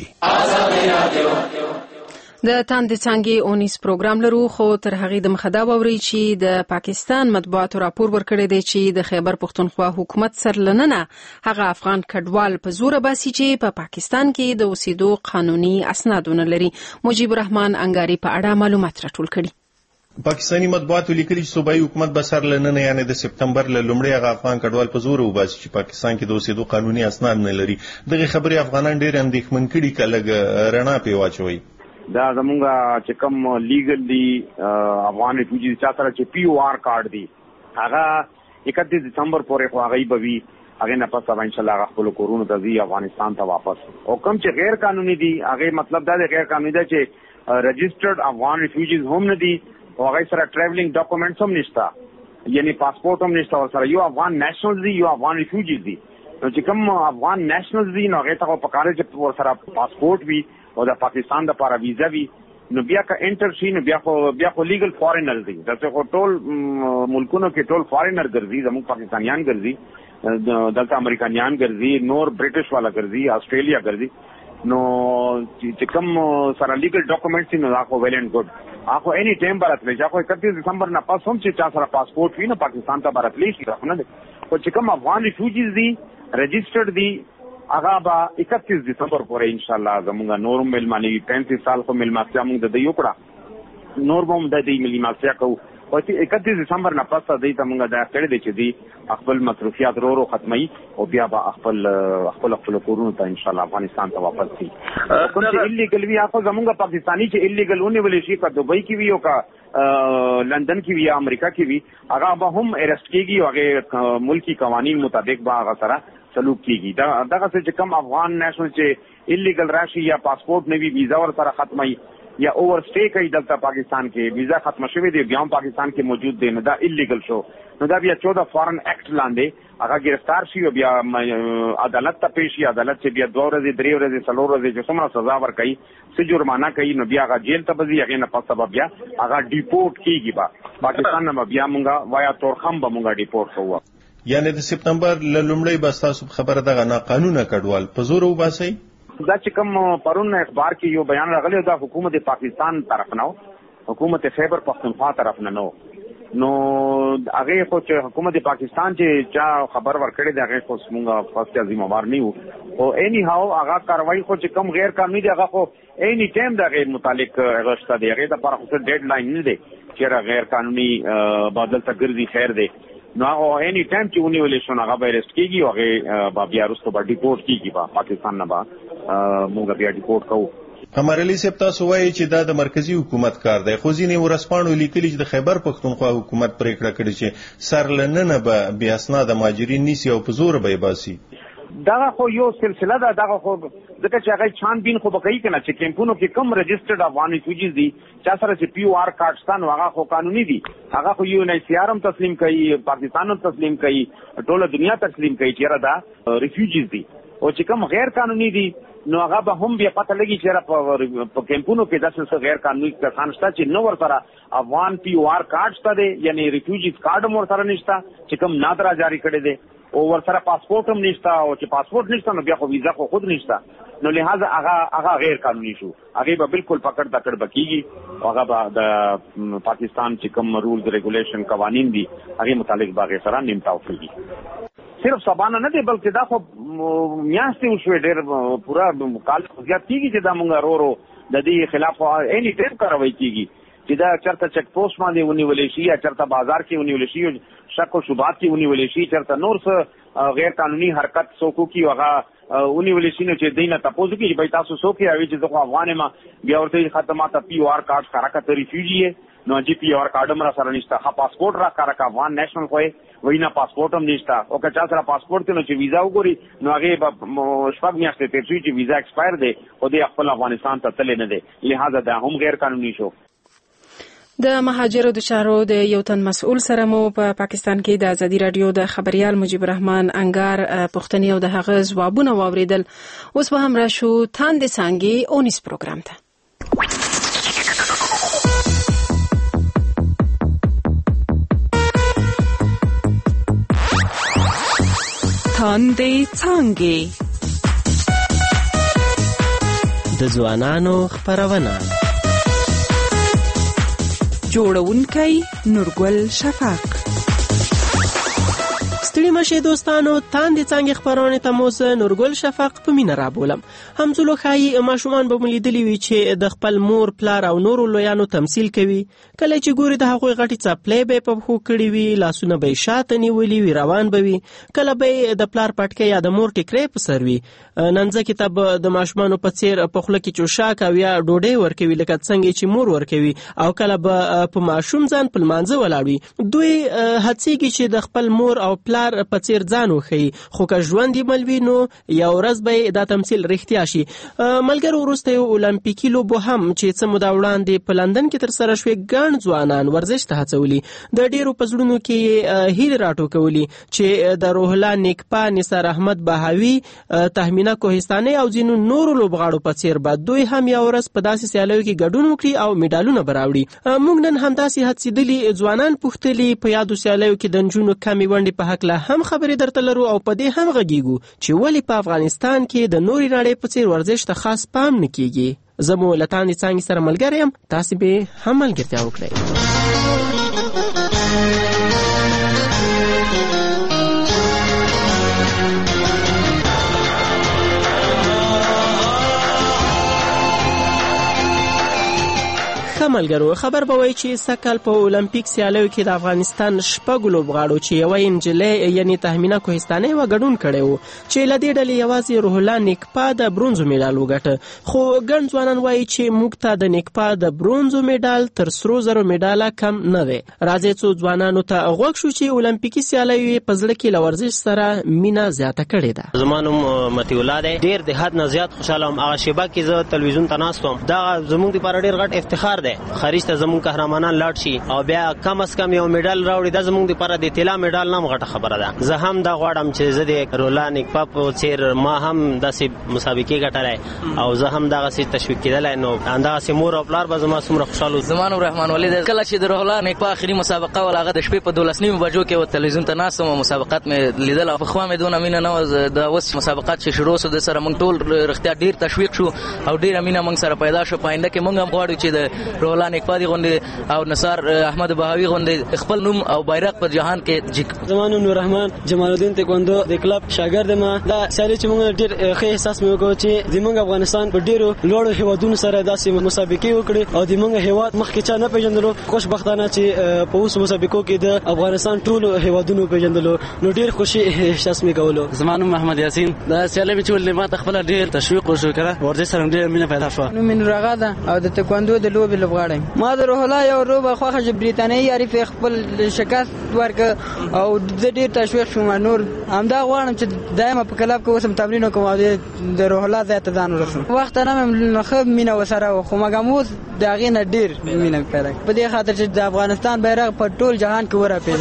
د تاندې څانګې اونیس پروګرام لرو خو تر هغې د مخه دا واورئ چې د پاکستان مطبوعاتو راپور ورکړی دی چې د خیبر پښتونخوا حکومت سرلننه هغه افغان کډوال په زوره باسي چې په پاکستان کې د اوسېدو قانوني اسناد نه لري. مجيب الرحمن انګاري په اړه معلومات راټول کړي. پاکستاني مطبوعاتو لیکلي چې صوبایي حکومت به سرلننه یعنی د سپتمبر له لومړۍ هغه افغان کډوال په زور وباسي چې پاکستان کې د اوسېدو قانوني اسناد نه لري. دغه خبرې افغانان ډېر اندېښمن کړي که لږ رڼا پې واچوي. دا زمونږ چې کوم لیګل دی افغان ریفیوجي چا سره چې پی او آر کارډ دی هغه 31 دسمبر پورې خو هغه به وي هغه نه پس ان شاء الله هغه خپل کورونو ته ځي افغانستان ته واپس. او کوم چې غیر قانوني دي هغه مطلب دا دی غیر قانوني ده چې رجسټرډ افغان ریفیوجیز هم نه دي او هغه سره ټریولینګ ډاکومېنټس هم نشته یعنی پاسپورت هم نشته ورسره. یو افغان نیشنلز دي یو افغان ریفیوجیز دي. نو چې کوم افغان نیشنلز دي نو هغه ته په کار چې ورسره پاسپورت وي او د پاکستان د لپاره ویزا وي نو بیا که انټر شي نو بیا خو لیګل فارینر دي. دلته خو ټول ملکونو کې ټول فارینر ګرځي زموږ پاکستانیان ګرځي دلته امریکایان ګرځي نور برټش والا ګرځي آسټرالیا ګرځي. نو چې کوم سره لیګل ډاکومېنټس نو دا خو ویل اینډ ګډ هغه اني ټایم براتلی چې خو 31 دسمبر نه پس هم چې چا سره پاسپورت وي نو پاکستان ته براتلی شي نه دي. خو چې کوم افغان ریفیوجیز دي رجسټرډ دي هغه به 31 دسمبر پورې ان شاء الله زموږ نورم ملمانوي 35 سال خو ملمستیا موږ د یو کړه نور به هم د دې ملمستیا کوو. او چې 31 دسمبر نه پس د دې موږ دا کړی دی چې دی خپل مصروفیات ورو ختمي او بیا به خپل کورونو ته ان شاء الله افغانستان ته واپس شي. کوم چې ایلیګل وي هغه زموږ پاکستانی چې ایلیګل ونیول شي که دوبۍ کې وي او که لندن کې وي یا امریکا کې وي هغه به هم ارست کیږي او هغه ملکی قوانین مطابق به هغه سره سلوک کیږي. دغه څه چې کم افغان نیشنل چې ایلیګل راشي یا پاسپورت نه وي ویزا ور سره ختمي یا اوور سټے کوي دلته پاکستان کې ویزا ختم شوی دی بیا هم پاکستان کې موجود دی نو دا ایلیګل شو نو دا بیا 14 فارن اکټ لاندې هغه گرفتار شي او بیا عدالت ته پیش شي. عدالت چې بیا 2 ورځې 3 ورځې 4 ورځې چې څومره سزا ورکړي څه جرمانه کوي نو بیا هغه جیل ته ځي هغه نه پس بیا هغه ډیپورټ کیږي با پاکستان نه بیا مونږه وایا تورخم به مونږه ډیپورټ کوو. یعنی د سپتمبر له لومړۍ به تاسو خبره دغه ناقانونه کډوال په زور وباسي دا چې کوم پرون اخبار کې یو بیان راغلی دا حکومت پاکستان طرف نه حکومت خیبر پختونخوا طرف نه نو هغه خو چې حکومت پاکستان چې چا خبر ورکړي دا هغه خو څنګه فاست ذمہوار نه وو او اني هاو هغه کاروایی خو چې کم غیر قانوني دی هغه خو اني ټایم دا غیر متعلق غشته دی هغه د پر خو ډیډ لاین نه دی چې غیر قانوني بدل ته ګرځي خیر دی نو او اني ټایم چې ونی ولې شو هغه بیرست کیږي هغه بیا وروسته به ډیپورټ کیږي په پاکستان نه با موږ بیا ډیپورټ کوو. قمر علي صاحب تاسو وایي چې دا د مرکزی حکومت کار دی خو ځینې ورسپاڼو لیکلي چې د خیبر پختونخوا حکومت پریکړه کړې چې سرلننه به بې اسناده مهاجرین نیسي او په زور به یې باسي. دغه خو یو سلسله ده دغه خو ځکه چې هغه چھانبین خو به کوي که نه چې کیمپونو کې کم رجسټرډ افغان ریفیوجیز دي چا سره چې پی او آر کارډ شته نو هغه خو قانوني دي هغه خو یو نه سی آر هم تسلیم کوي پاکستان هم تسلیم کوي ټوله دنیا تسلیم کوي چې دا ریفیوجیز دي او چې کم غیر قانوني دي نو هغه به هم بیا پته لګي چې په کیمپونو کې داسې غیر قانوني کسان شته چې نو ورسره افغان پی او آر کارډ شته دی یعنی ریفیوجیز کارډ هم ورسره نشته چې کم نادرا جاری کړی دی او ورسره پاسپورت هم نشته او چې پاسپورت نشته نو بیا خو ویزا خو خود نشته نو لہذا هغه غیر قانوني شو هغه به بالکل پکړ دکړ بکیږي هغه به د پاکستان چې کوم رولز ریګولیشن قوانین دي هغه متعلق باغ سره نیمتاو کیږي. صرف سبانه نه دی بلکې دا خو میاشتې وشوې ډېر پورا کال زیات کیږي چې دا مونږ ورو د دې خلاف اني ټیم کاروي کیږي چې دا چرته چک پوسټ باندې ونیول شي یا چرته بازار کې ونیول شي شک او شبهات کې ونیول شي چرته نور څه غیر قانوني حرکت څوک کی هغه ونیول شي نو چې دینه تاسو کې به تاسو څوک یې اوی چې زه افغان ما بیا ورته ختمه پی او آر کارت کارکته ریفیوجی نو جی پی آر کارډ مرا سره نشته ها پاسپورت را کارکا افغان نېشنل کوی وینا پاسپورت هم نشته او که چا سره پاسپورت نو چې ویزا وګوري نو هغه شپږ میاشتې تیر شي چې ویزا ایکسپایر دی او د خپل افغانستان ته تللی نه دی لہذا دا هم غیر قانوني شو. د مهاجرو د چارو د یو تن مسؤل سره مو په پاکستان کې د ازادي رادیو د خبريال مجيب الرحمن انګار پښتني او د هغه ځوابونه واوریدل. اوس به هم راشو تاند څنګه اونیس پروګرام ته. تاند څنګه د ځوانانو خبرونه جوړونکی نورګل شفاق. ستړي مشه دوستانو تاند څنګه خبرونه ته موس نورګل شفاق په مینه را بولم. همزلو خای ماشومان به ملیدلی وی چې د خپل مور پلار او نورو لویانو تمثيل کوي کله چې ګوري د هغوی غټي څپلې به په خو کړی وی لاسونه به شاته نیولي وی روان به وی کله به د پلار پټکې یا د مور ټیکرې په سر وی ننځه کتاب د ماشومانو په څیر په خله کې چوشاک او یا ډوډۍ ورکوي لکه څنګه چې مور ورکوي او کله به په ماشوم ځان په منځه ولاړوي دوی هڅيږي چې د خپل مور او پلار په څیر ځان وخی خو که ژوند یې ملوي نو یو ورځ به دا تمثيل رښتیا شي. ملګرو وروسته اولمپیکي لوبو هم چې څه موده وړاندې په لندن کې تر سره شوې ګڼ ځوانان ورزش ته هڅولي د ډیرو په زړونو کې هیله راټوکولي چې د روح الله نیکپا نثار احمد بهاوي تهمینه کوهستاني او ځینو نورو لوبغاړو په څیر به دوی هم یو ورځ په داسې سیالیو کې ګډون وکړي او میډالونه براوړي. موږ نن هم داسې هڅېدلي ځوانان پوښتلي په یادو سیالیو کې د نجونو کمې ونډې په هکله هم خبرې درته لرو او په دې هم غږیږو چې ولې په افغانستان کې د نوري نړۍ په څیر ورزش ته خاص پام نه کیږي. زمو لتان څنګه سره ملګری يم تاسو به هم ملګرتیا وکړئ. ملګرو خبر به وای چې سکل په اولمپیک سیالیو کې د افغانستان شپږ لوبغاړو چې یو انجلۍ یعنی تهمینه کوهستاني و ګډون کړي وو چې لدې ډلې یوازې روح الله نیکپا د برونزو میډال وګټه خو ګڼ ځوانان وایي چې موږ ته د نیکپا د برونزو میډال تر سرو زرو میډاله کم نه دی. راځي څو ځوانانو ته غوښ شو چې اولمپیکي سیالیو په زړه کې لورزش سره مینا زیاته کړې ده. زمانو متی الله دی ډیر د حد نه زیات خوشاله هم هغه شیبه کې زه تلویزیون ته ناستم دا زموږ لپاره ډیر غټ افتخار دی دی خریج ته زموږ قهرمانان لاړ شي او بیا کم از کم یو میډال راوړي دا زموږ لپاره د طلا میډال نه غټه خبره ده. زه هم دا غواړم چې زه د رولان اکپاپ چیر ما هم داسې مسابقې ګټلای او زه هم دغه سي تشویق کېدلای نو اندغه سي مور او پلار به زما څومره خوشاله. زمان الرحمن ولید کله چې د رولان اکپاپ اخري مسابقه ولاغه د شپې په 12:30 بجو کې و تلویزیون ته ناسم مسابقات مې لیدل او خو مې دونه مینه نه د اوس مسابقات چې شروع شو د سره موږ ټول رښتیا ډیر تشویق شو او ډیر مینه موږ سره پیدا شو. پاینده کې موږ هم غواړو چې د رولان اکپاپ غونډه او نثار احمد بهاوی غونډه خپل نوم او بیرغ په جهان کې جګ. زمان الرحمن جمال الدین تکواندو د کلب شاګرد ما دا سړی چې موږ ډیر ښه احساس مې وکړ چې زموږ افغانستان په ډیرو لوړو هیوادونو سره داسې مسابقې وکړي او زموږ هیواد مخکې چا نه پیژندلو. خوشبختانه چې په اوس مسابقو کې د افغانستان ټول هیوادونو پیژندلو نو ډیر خوشي احساس مې کولو. زمان محمد یاسین دا سیالي چې ولې ما خپل ډیر تشویق وشو کړه ورته سره ډیر مینه پیدا شو. نو من رغاده او د تکواندو د لوبي لوبغاړم ما د روح الله یو روبه خوخه بریتانیایی عارف خپل شکست ورک او د ډیر تشویق شوم. نور همدا غواړم چې دائما په کلب کې وسم تمرین وکم او د روح الله ذات ځان ورسم. وخت نه مې خو مینه وسره خو مګموز دا غینه ډیر مینه پیدا په دې خاطر چې د افغانستان بیرغ په ټول جهان کې ورپېږي.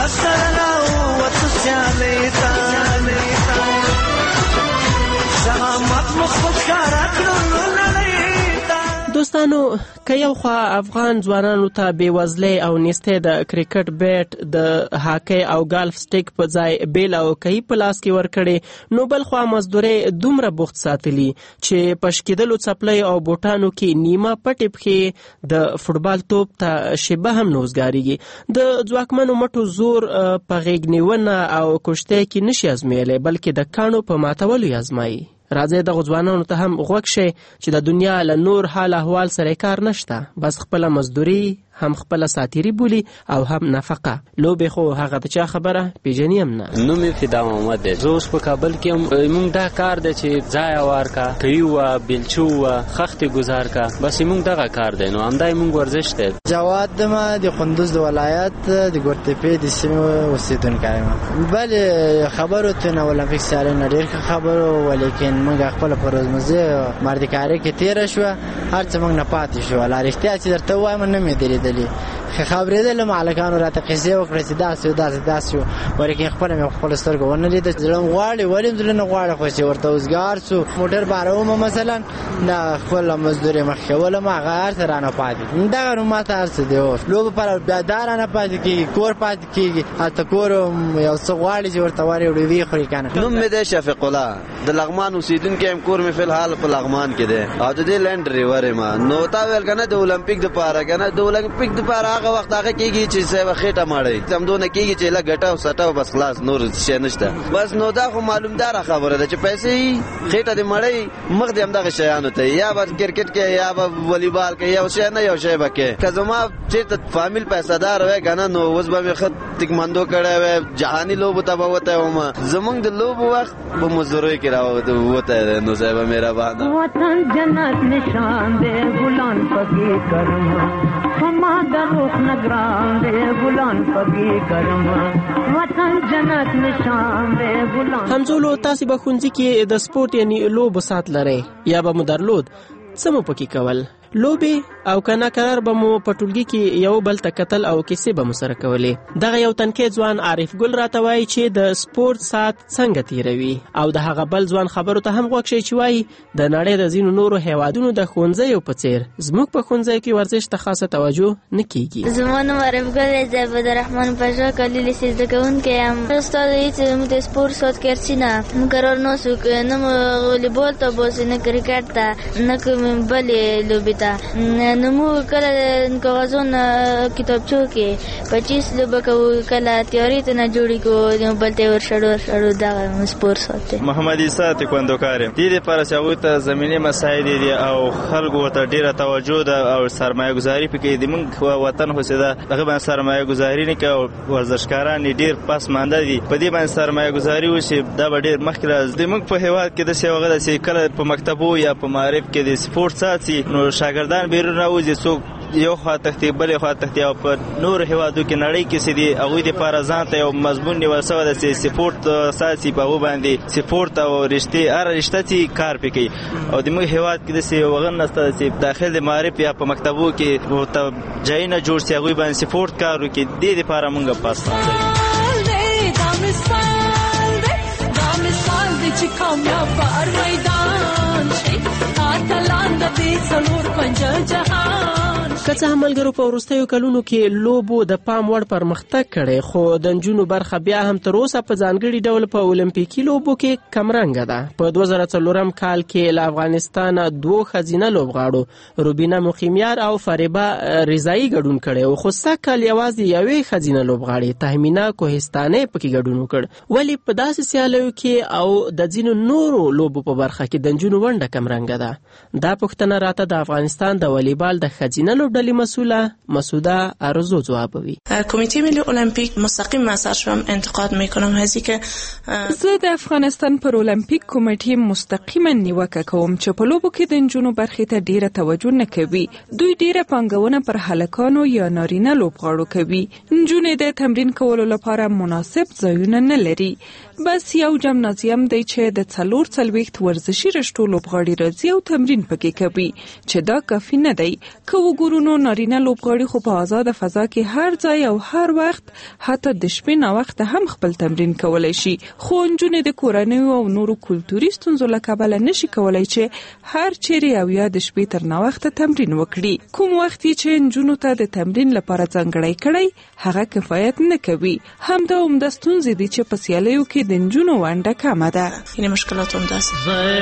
دوستانو که یو خوا افغان ځوانانو ته بېوزلۍ او نیستۍ د کرکټ بیټ د هاکی او ګالف سټیک په ځای بیل او کهي په لاس کې ورکړې نو بل خوا مزدورۍ دومره بوخت ساتلي چې په شکېدلو څپلۍ او بوټانو کې نیمه پټې پښې د فوټبال توپ ته شیبه هم نه وزګارېږي. د ځواکمنو مټو زور په غېږ نیونه او کشتۍ کې نشي ازمېیلی بلکې د کاڼو په ماتولو یې ازمایي. راځئ دغو ځوانانو ته هم غوږ شئ چې د دنیا له نور حال احوال سره کار نشته بس خپله مزدوري هم خپل ساتيري بولی او هم نفقه. لوبې خو هغه د چا خبره پیژنې هم نه. نوم یې فدا محمد دی. زه اوس په کابل کې هم موږ دا کار دی چې ځای وارکا کوي و بیلچو و خختې گزار کا بس موږ دغه کار دی نو همدای موږ ورزش دی. جواد دما د قندوز د ولایت د ګورتپې د سیمې اوسیدونکی یم. بل خبرو ته نه اولمپیک سیالۍ نه ډېر خبرو ولیکن موږ خپل په روزمزه مردکاري کې تیر شو هر څه موږ نه پاتې شو. لا رښتیا چې درته وایم نه مې درېدلې خبرېدل مالکانو راته قصې وکړې چې داسې شو ولیکن خپله مې خپل سترګو ونه لیده. زړه م غواړي ولې زړه نه غواړي خو چې ورته وزګار شو موټر بارومه مثلا د خپله مزدوري مخکې ولم هغه هر څه رانه پاتې دغه نو ماته هر څه دی اوس لوبه پر بیا دا رانه پاتې کېږي کور پاتې کېږي هلته کور یو څه غواړي چې ورته وارې وړې ویې خوري که نه. نوم مې دی شفیق الله د لغمان اوسېدونکی یم. کور مې فلحال په لغمان کې دی او د دې لینډ ډریور یم. نو تا ویل که نه د اولمپیک دپاره که نه د اولمپیک دپاره هغه وخت هغه کېږي چې صاحب خېټه ماړی همدونه کېږي چې لږ ګټه او سټه او بس خلاص نور شی نشته بس. نو دا خو معلومداره خبره ده چې پیسې خېټه دې مړی مخ دې همدغه شیانو ته یا به کرکټ کې یا به والیبال کې یو شی نه یو شی به کې. که زما چېرته فامیل پیسهدار وی که نه نو اوس به مې ښه تکمندو کړی وی جهاني لوبو ته به وتی وم. زمونږ د لوبو وخت په مزدورۍ کې راوتی دی نو صاحبه مهربانه. وطن جنت نشان دی ګلان پکې کرم فما د روح نگران دی ګلان پکې کرم وطن جنت نشان دی ګلان. همزولو تاسې به ښوونځي کې د سپورت یعنی لوبو سات لرئ یا به مو درلود څه مو پکې کول لوبې او که نه قرار به مو په ټولګي کې یو بل ته کتل او کیسې به مو سره کولې. دغه یو تنکي ځوان عارف ګل راته وایي چې د سپورت ساعت څنګه تیروي او د هغه بل ځوان خبرو ته هم غوږ شئ چې وایي د نړۍ د ځینو نورو هیوادونو د ښوونځیو په څیر زموږ په ښوونځیو کې ورزش ته خاصه توجه نه کیږي. زما نوم عارف ګل دی. زه به د رحمان پاشا کالي لیسې زده کوونکی یم. استاد وایي چې زموږ د سپورت ساعت کرسي نه موږ قرار نه سو نه والیبال ته بوځو نه کرکټ ته نه کومې بلې لوبې ته نو موږ کله کاغذون کتابچو کې 25 لوبه کوو کله تیاری ته نه جوړی کوو نو بل ته ورشړو دغه سپورت ساتي. محمد عیسی تکواندوکار یم. دې لپاره چې هغوی ته زمینی مسایل دي او خلکو ته ډیره توجه ده او سرمایه گذاري پکې دي. موږ وطن خو سده هغه باندې سرمایه گذاري نه کوي ورزشکاران ډیر پس مانده دي په دې باندې سرمایه گذاري وشي دا به ډیر مخکې راځي. موږ په هیواد کې د څه وغه چې کله په مکتبو یا په معارف کې د سپورت ساتي نو شاګردان بیرون راوځي څوک یو خوا تختی بل خوا تختی او په نور هیوادو کې نړۍ کې سدي هغه د پاره ځان ته یو مضمون نیول شوی د سپورت اساسي په و باندې سپورت او رشتي کار پکې او د موږ هیواد کې د سی وغن نسته چې داخل معرفت یا په مکتبو کې ته جاینا جوړ سی هغه باندې سپورت کارو کې د دې لپاره موږ پاسه چې کامیاب بار میدان شي اتلان د دې څلور پنځه جهان که څه هم ملګرو په وروستیو کلونو کې لوبو د پام وړ پرمختګ کړی خو د نجونو برخه بیا هم تر اوسه په ځانګړي ډول په اولمپیکي لوبو کې کمرنګه ده. په 2004 کال کې له افغانستان 2 ښځینه لوبغاړو روبینا مخیمیار او فریبا رضایی ګډون کړی خو سږکال یوازې یوې ښځینه لوبغاړې تهمینا کوهستاني پکې ګډون وکړ. ولې په داسې سیالیو کې او د ځینو نورو لوبو په برخه کې د نجونو ونډه کمرنګه ده؟ دا پوښتنه راته د افغانستان د والیبال د ښځینه لوبډلې مسئوله مسعوده ارزو جوابوي. کمیته ملی المپیک مستقیم ازش انتقاد میکنم هزی که زه د افغانستان پر المپیک کمیټې مستقیما نیوکه کوم چې په لوبو کې د نجونو برخې ته ډیره توجه نه کوي. دوی ډیره پانګونه پر هلکانو یا نارینه لوبغاړو کوي. نجونې د تمرین کولو لپاره مناسب ځایونه نه لري. بس یو جمنازیم دی چې د 4 ورزشي رشتو لوبغاړي راځي او تمرین پکې کوي چې دا کافي نه دی. که وګورو نارینه لوبغاړي خو په آزاد فضا کې هر ځای او هر وخت حتی د شپې نه وخت هم خپل تمرین کولای شي. خو نجونې د کورنۍ او نورو کلتوري ستونزو له کبله نشي کولای چې هر چیرې او یا د شپې تر نه وخت تمرین وکړي. کوم وخت چې نجونو ته د تمرین لپاره ځانګړی کړی هغه کفایت نه کوي. همدا عمده ستونزې دي چې په سیالیو کې د نجونو ونډه کمه ده. این مشکلات هم دست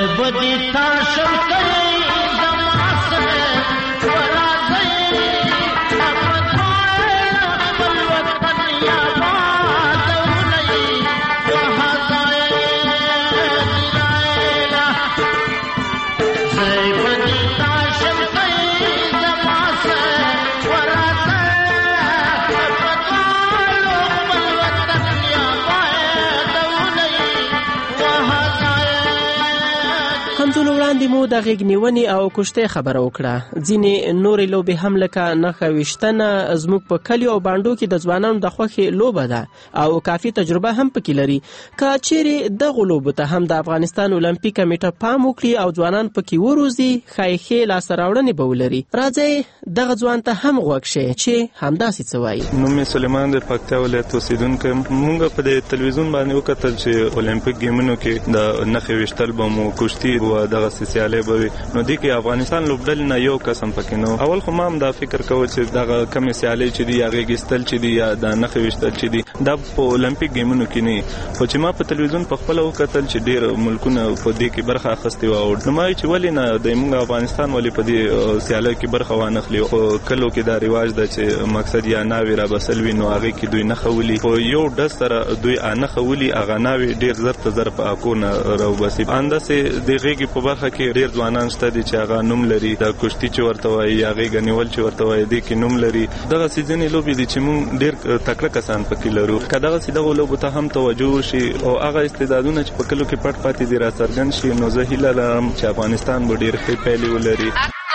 وړاندې مو د غېږ نیونې او کشتۍ خبره وکړه. ځینې نورې لوبې هم لکه نښه ویشتنه زموږ په کلیو او بانډو کې د ځوانانو د خوښې لوبه ده او کافي تجربه هم پکې لري. که چیرې دغو لوبو ته هم د افغانستان اولمپیک کمیټه پام وکړي او ځوانان پکې وروزي ښایي ښې لاسته راوړنې به ولري. راځئ دغه ځوان ته هم غوږ شئ چې همداسې څه وایي. نوم مې سلیمان د پکتیا ولایت اوسیدونکی. موږ په د تلویزیون باندې وکتل چې اولمپیک گیمونو کې د نښې ویشتل به مو کشتي و دغه سیالي به نو دی کې افغانستان لوبډل نه یو قسم پکې نو. اول خو ما هم دا فکر کوم چې دغه کم سیالي چې دی هغه ګستل چې دی یا د نښې ویشتل چې دی د اولمپیک گیمونو کې نه. خو چې ما په تلویزیون په خپل وکتل چې ډیر ملکونه په دې کې برخه اخیستي و او نو ما چې ولې نه د موږ افغانستان ولې په دې سیالي کې برخه وانخلي. خو کلو کې دا رواج ده چې مقصد یا ناوی را بسلوي نو هغه کې دوی نه خولي خو یو د سره دوی نه خولي هغه ناوی ډیر زر ته زر په اكونه راو بسي. انداسه د غېږ په برخه کې ډیر ځوانان شته دي چې هغه نوم لري. د کشتي چې ورته وایي هغه غنیول چې ورته وایي دي کې نوم لري. دغه سیزنې لوبي دي چې مونږ ډیر تکړه کسان پکې لرو. کداغه سیدغه لوبو ته هم توجه شي او هغه استعدادونه چې په کلو کې پټ پاتې دي را څرګند شي نو زه هیله لرم چې افغانستان به ډیر ښه پیلي ولري.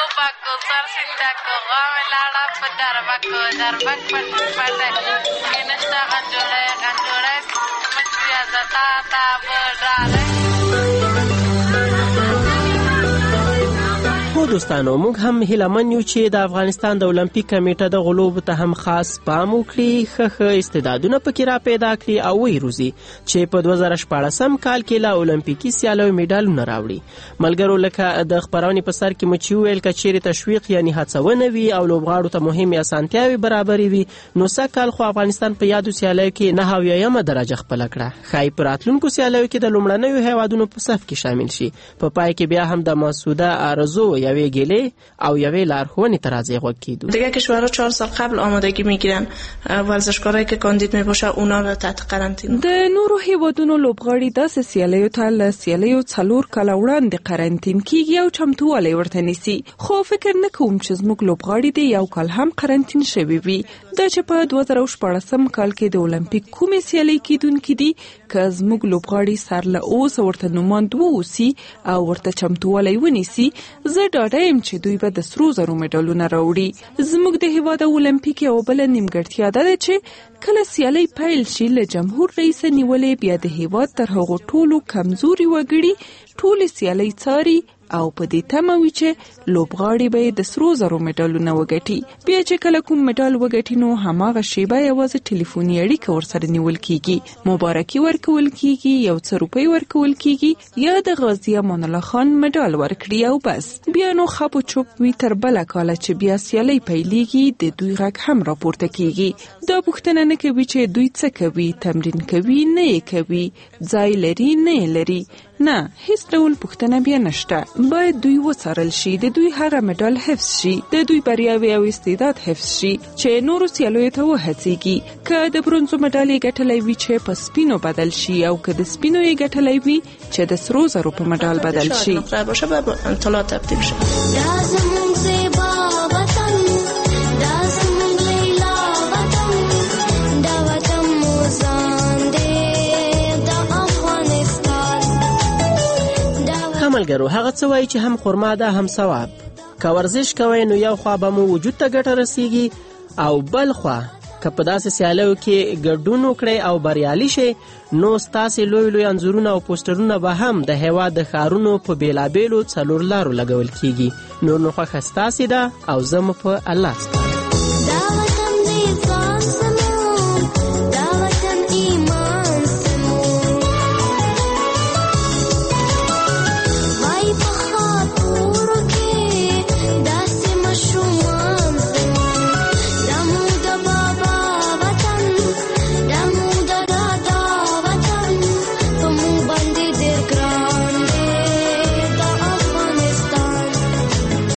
دوستانو موږ هم هیلهمن یو چې د افغانستان د اولمپیک کمیټه د غلوب ته هم خاص پام وکړي ښه استعدادونه پکې را پیدا کړي او وی روزي چې په 2014 کال کې له اولمپیکي سیالیو میډالونه راوړي. ملګرو لکه د خبرونې په سر کې مو چې ویل کچېرې تشویق یعنی هڅونه وي او لوبغاړو ته مهمه اسانتیاوي برابرې وي نو سږکال خو افغانستان په یادو سیالیو کې 9 درجه خپل کړه. ښایي په راتلونکو سیالیو کې د لومړنیو هیوادونو په صف کې شامل شي. په پای کې بیا هم د مسعوده ارزو یوې گله او یوې لارښوونې ته راځي غوږ کیدو. دیگه کشورها 4 سال قبل آمادگی میگیرن ورزشکارایی که کاندید میباشه اونا رو تحت قرنطینه. د نورو هیوادونو لوبغاړي داسې سیالیو ته له سیالیو 4 کاله وړاندې قرنطین کیږي او چمتووالی ورته نیسي. خو فکر نه کوم چې زموږ لوبغاړي د یو کال هم قرنطین شوي وي. دا چې په 2014 کال کې د اولمپیک کومې سیالۍ کیدونکې دي که زموږ لوبغاړي سر له اوسه ورته نوماند ووسي او ورته چمتووالی ونیسي زه ډاډه یم چې دوی به د سرو زرو مډالونه راوړي. زموږ د هیواد اولمپیک یو بل نیمګړتیا ده چې کله سیالي پیل شي له جمهور رئیس نیولې بیا د هیواد تر هغو ټولو کمزوري وګړي ټول سیالي څاري او په دې تمه وي چې لوبغاړي به د سرو زرو مډالونه وګټي. بیا چې کله کوم مډال وګټي نو هماغه شیبه یوازې ټلیفوني اړیکه ورسره نیول کیږي، مبارکي ورکول کیږي، یو څه روپۍ ورکول کیږي یا د غازی امان الله خان مډال ورکړي او بس. بیا نو خپ او چوپ وي تر بله کاله چې بیا سیالي پیلېږي د دوی غږ هم راپورته کیږي. دا پوښتنه نه کوي چې دوی څه کوي، تمرین کوي نه یې کوي، ځای لري نه یې لري. نه، هیڅ ډول پوښتنه بیا نشته. باید دوی وڅارل شي، د دوی هغه مډال حفظ شي، د دوی بریاوې او استعداد حفظ شي چې نورو سیالیو ته وهڅېږي. که د برونزو مډال یې ګټلی وي چې په سپینو بدل شي او که د سپینو یې ګټلی وي چې د سرو زرو په مډال بدل شي. باشه به انطلاع تبدیل شي. ملګرو، هغه څه وایي چې هم خرما ده هم ثواب. که ورزش کوئ نو یو خوا به مو وجود ته ګټه رسیږي او بل خوا که په داسې سیالیو کې ګډون وکړئ او بریالي شئ نو ستاسې لوی لوی انځورونه او پوسټرونه به هم د هیواد د ښارونو په بیلابیلو څلور لارو لګول کیږي. نور نو خوښه ستاسې ده او زه مو په الله سپارم.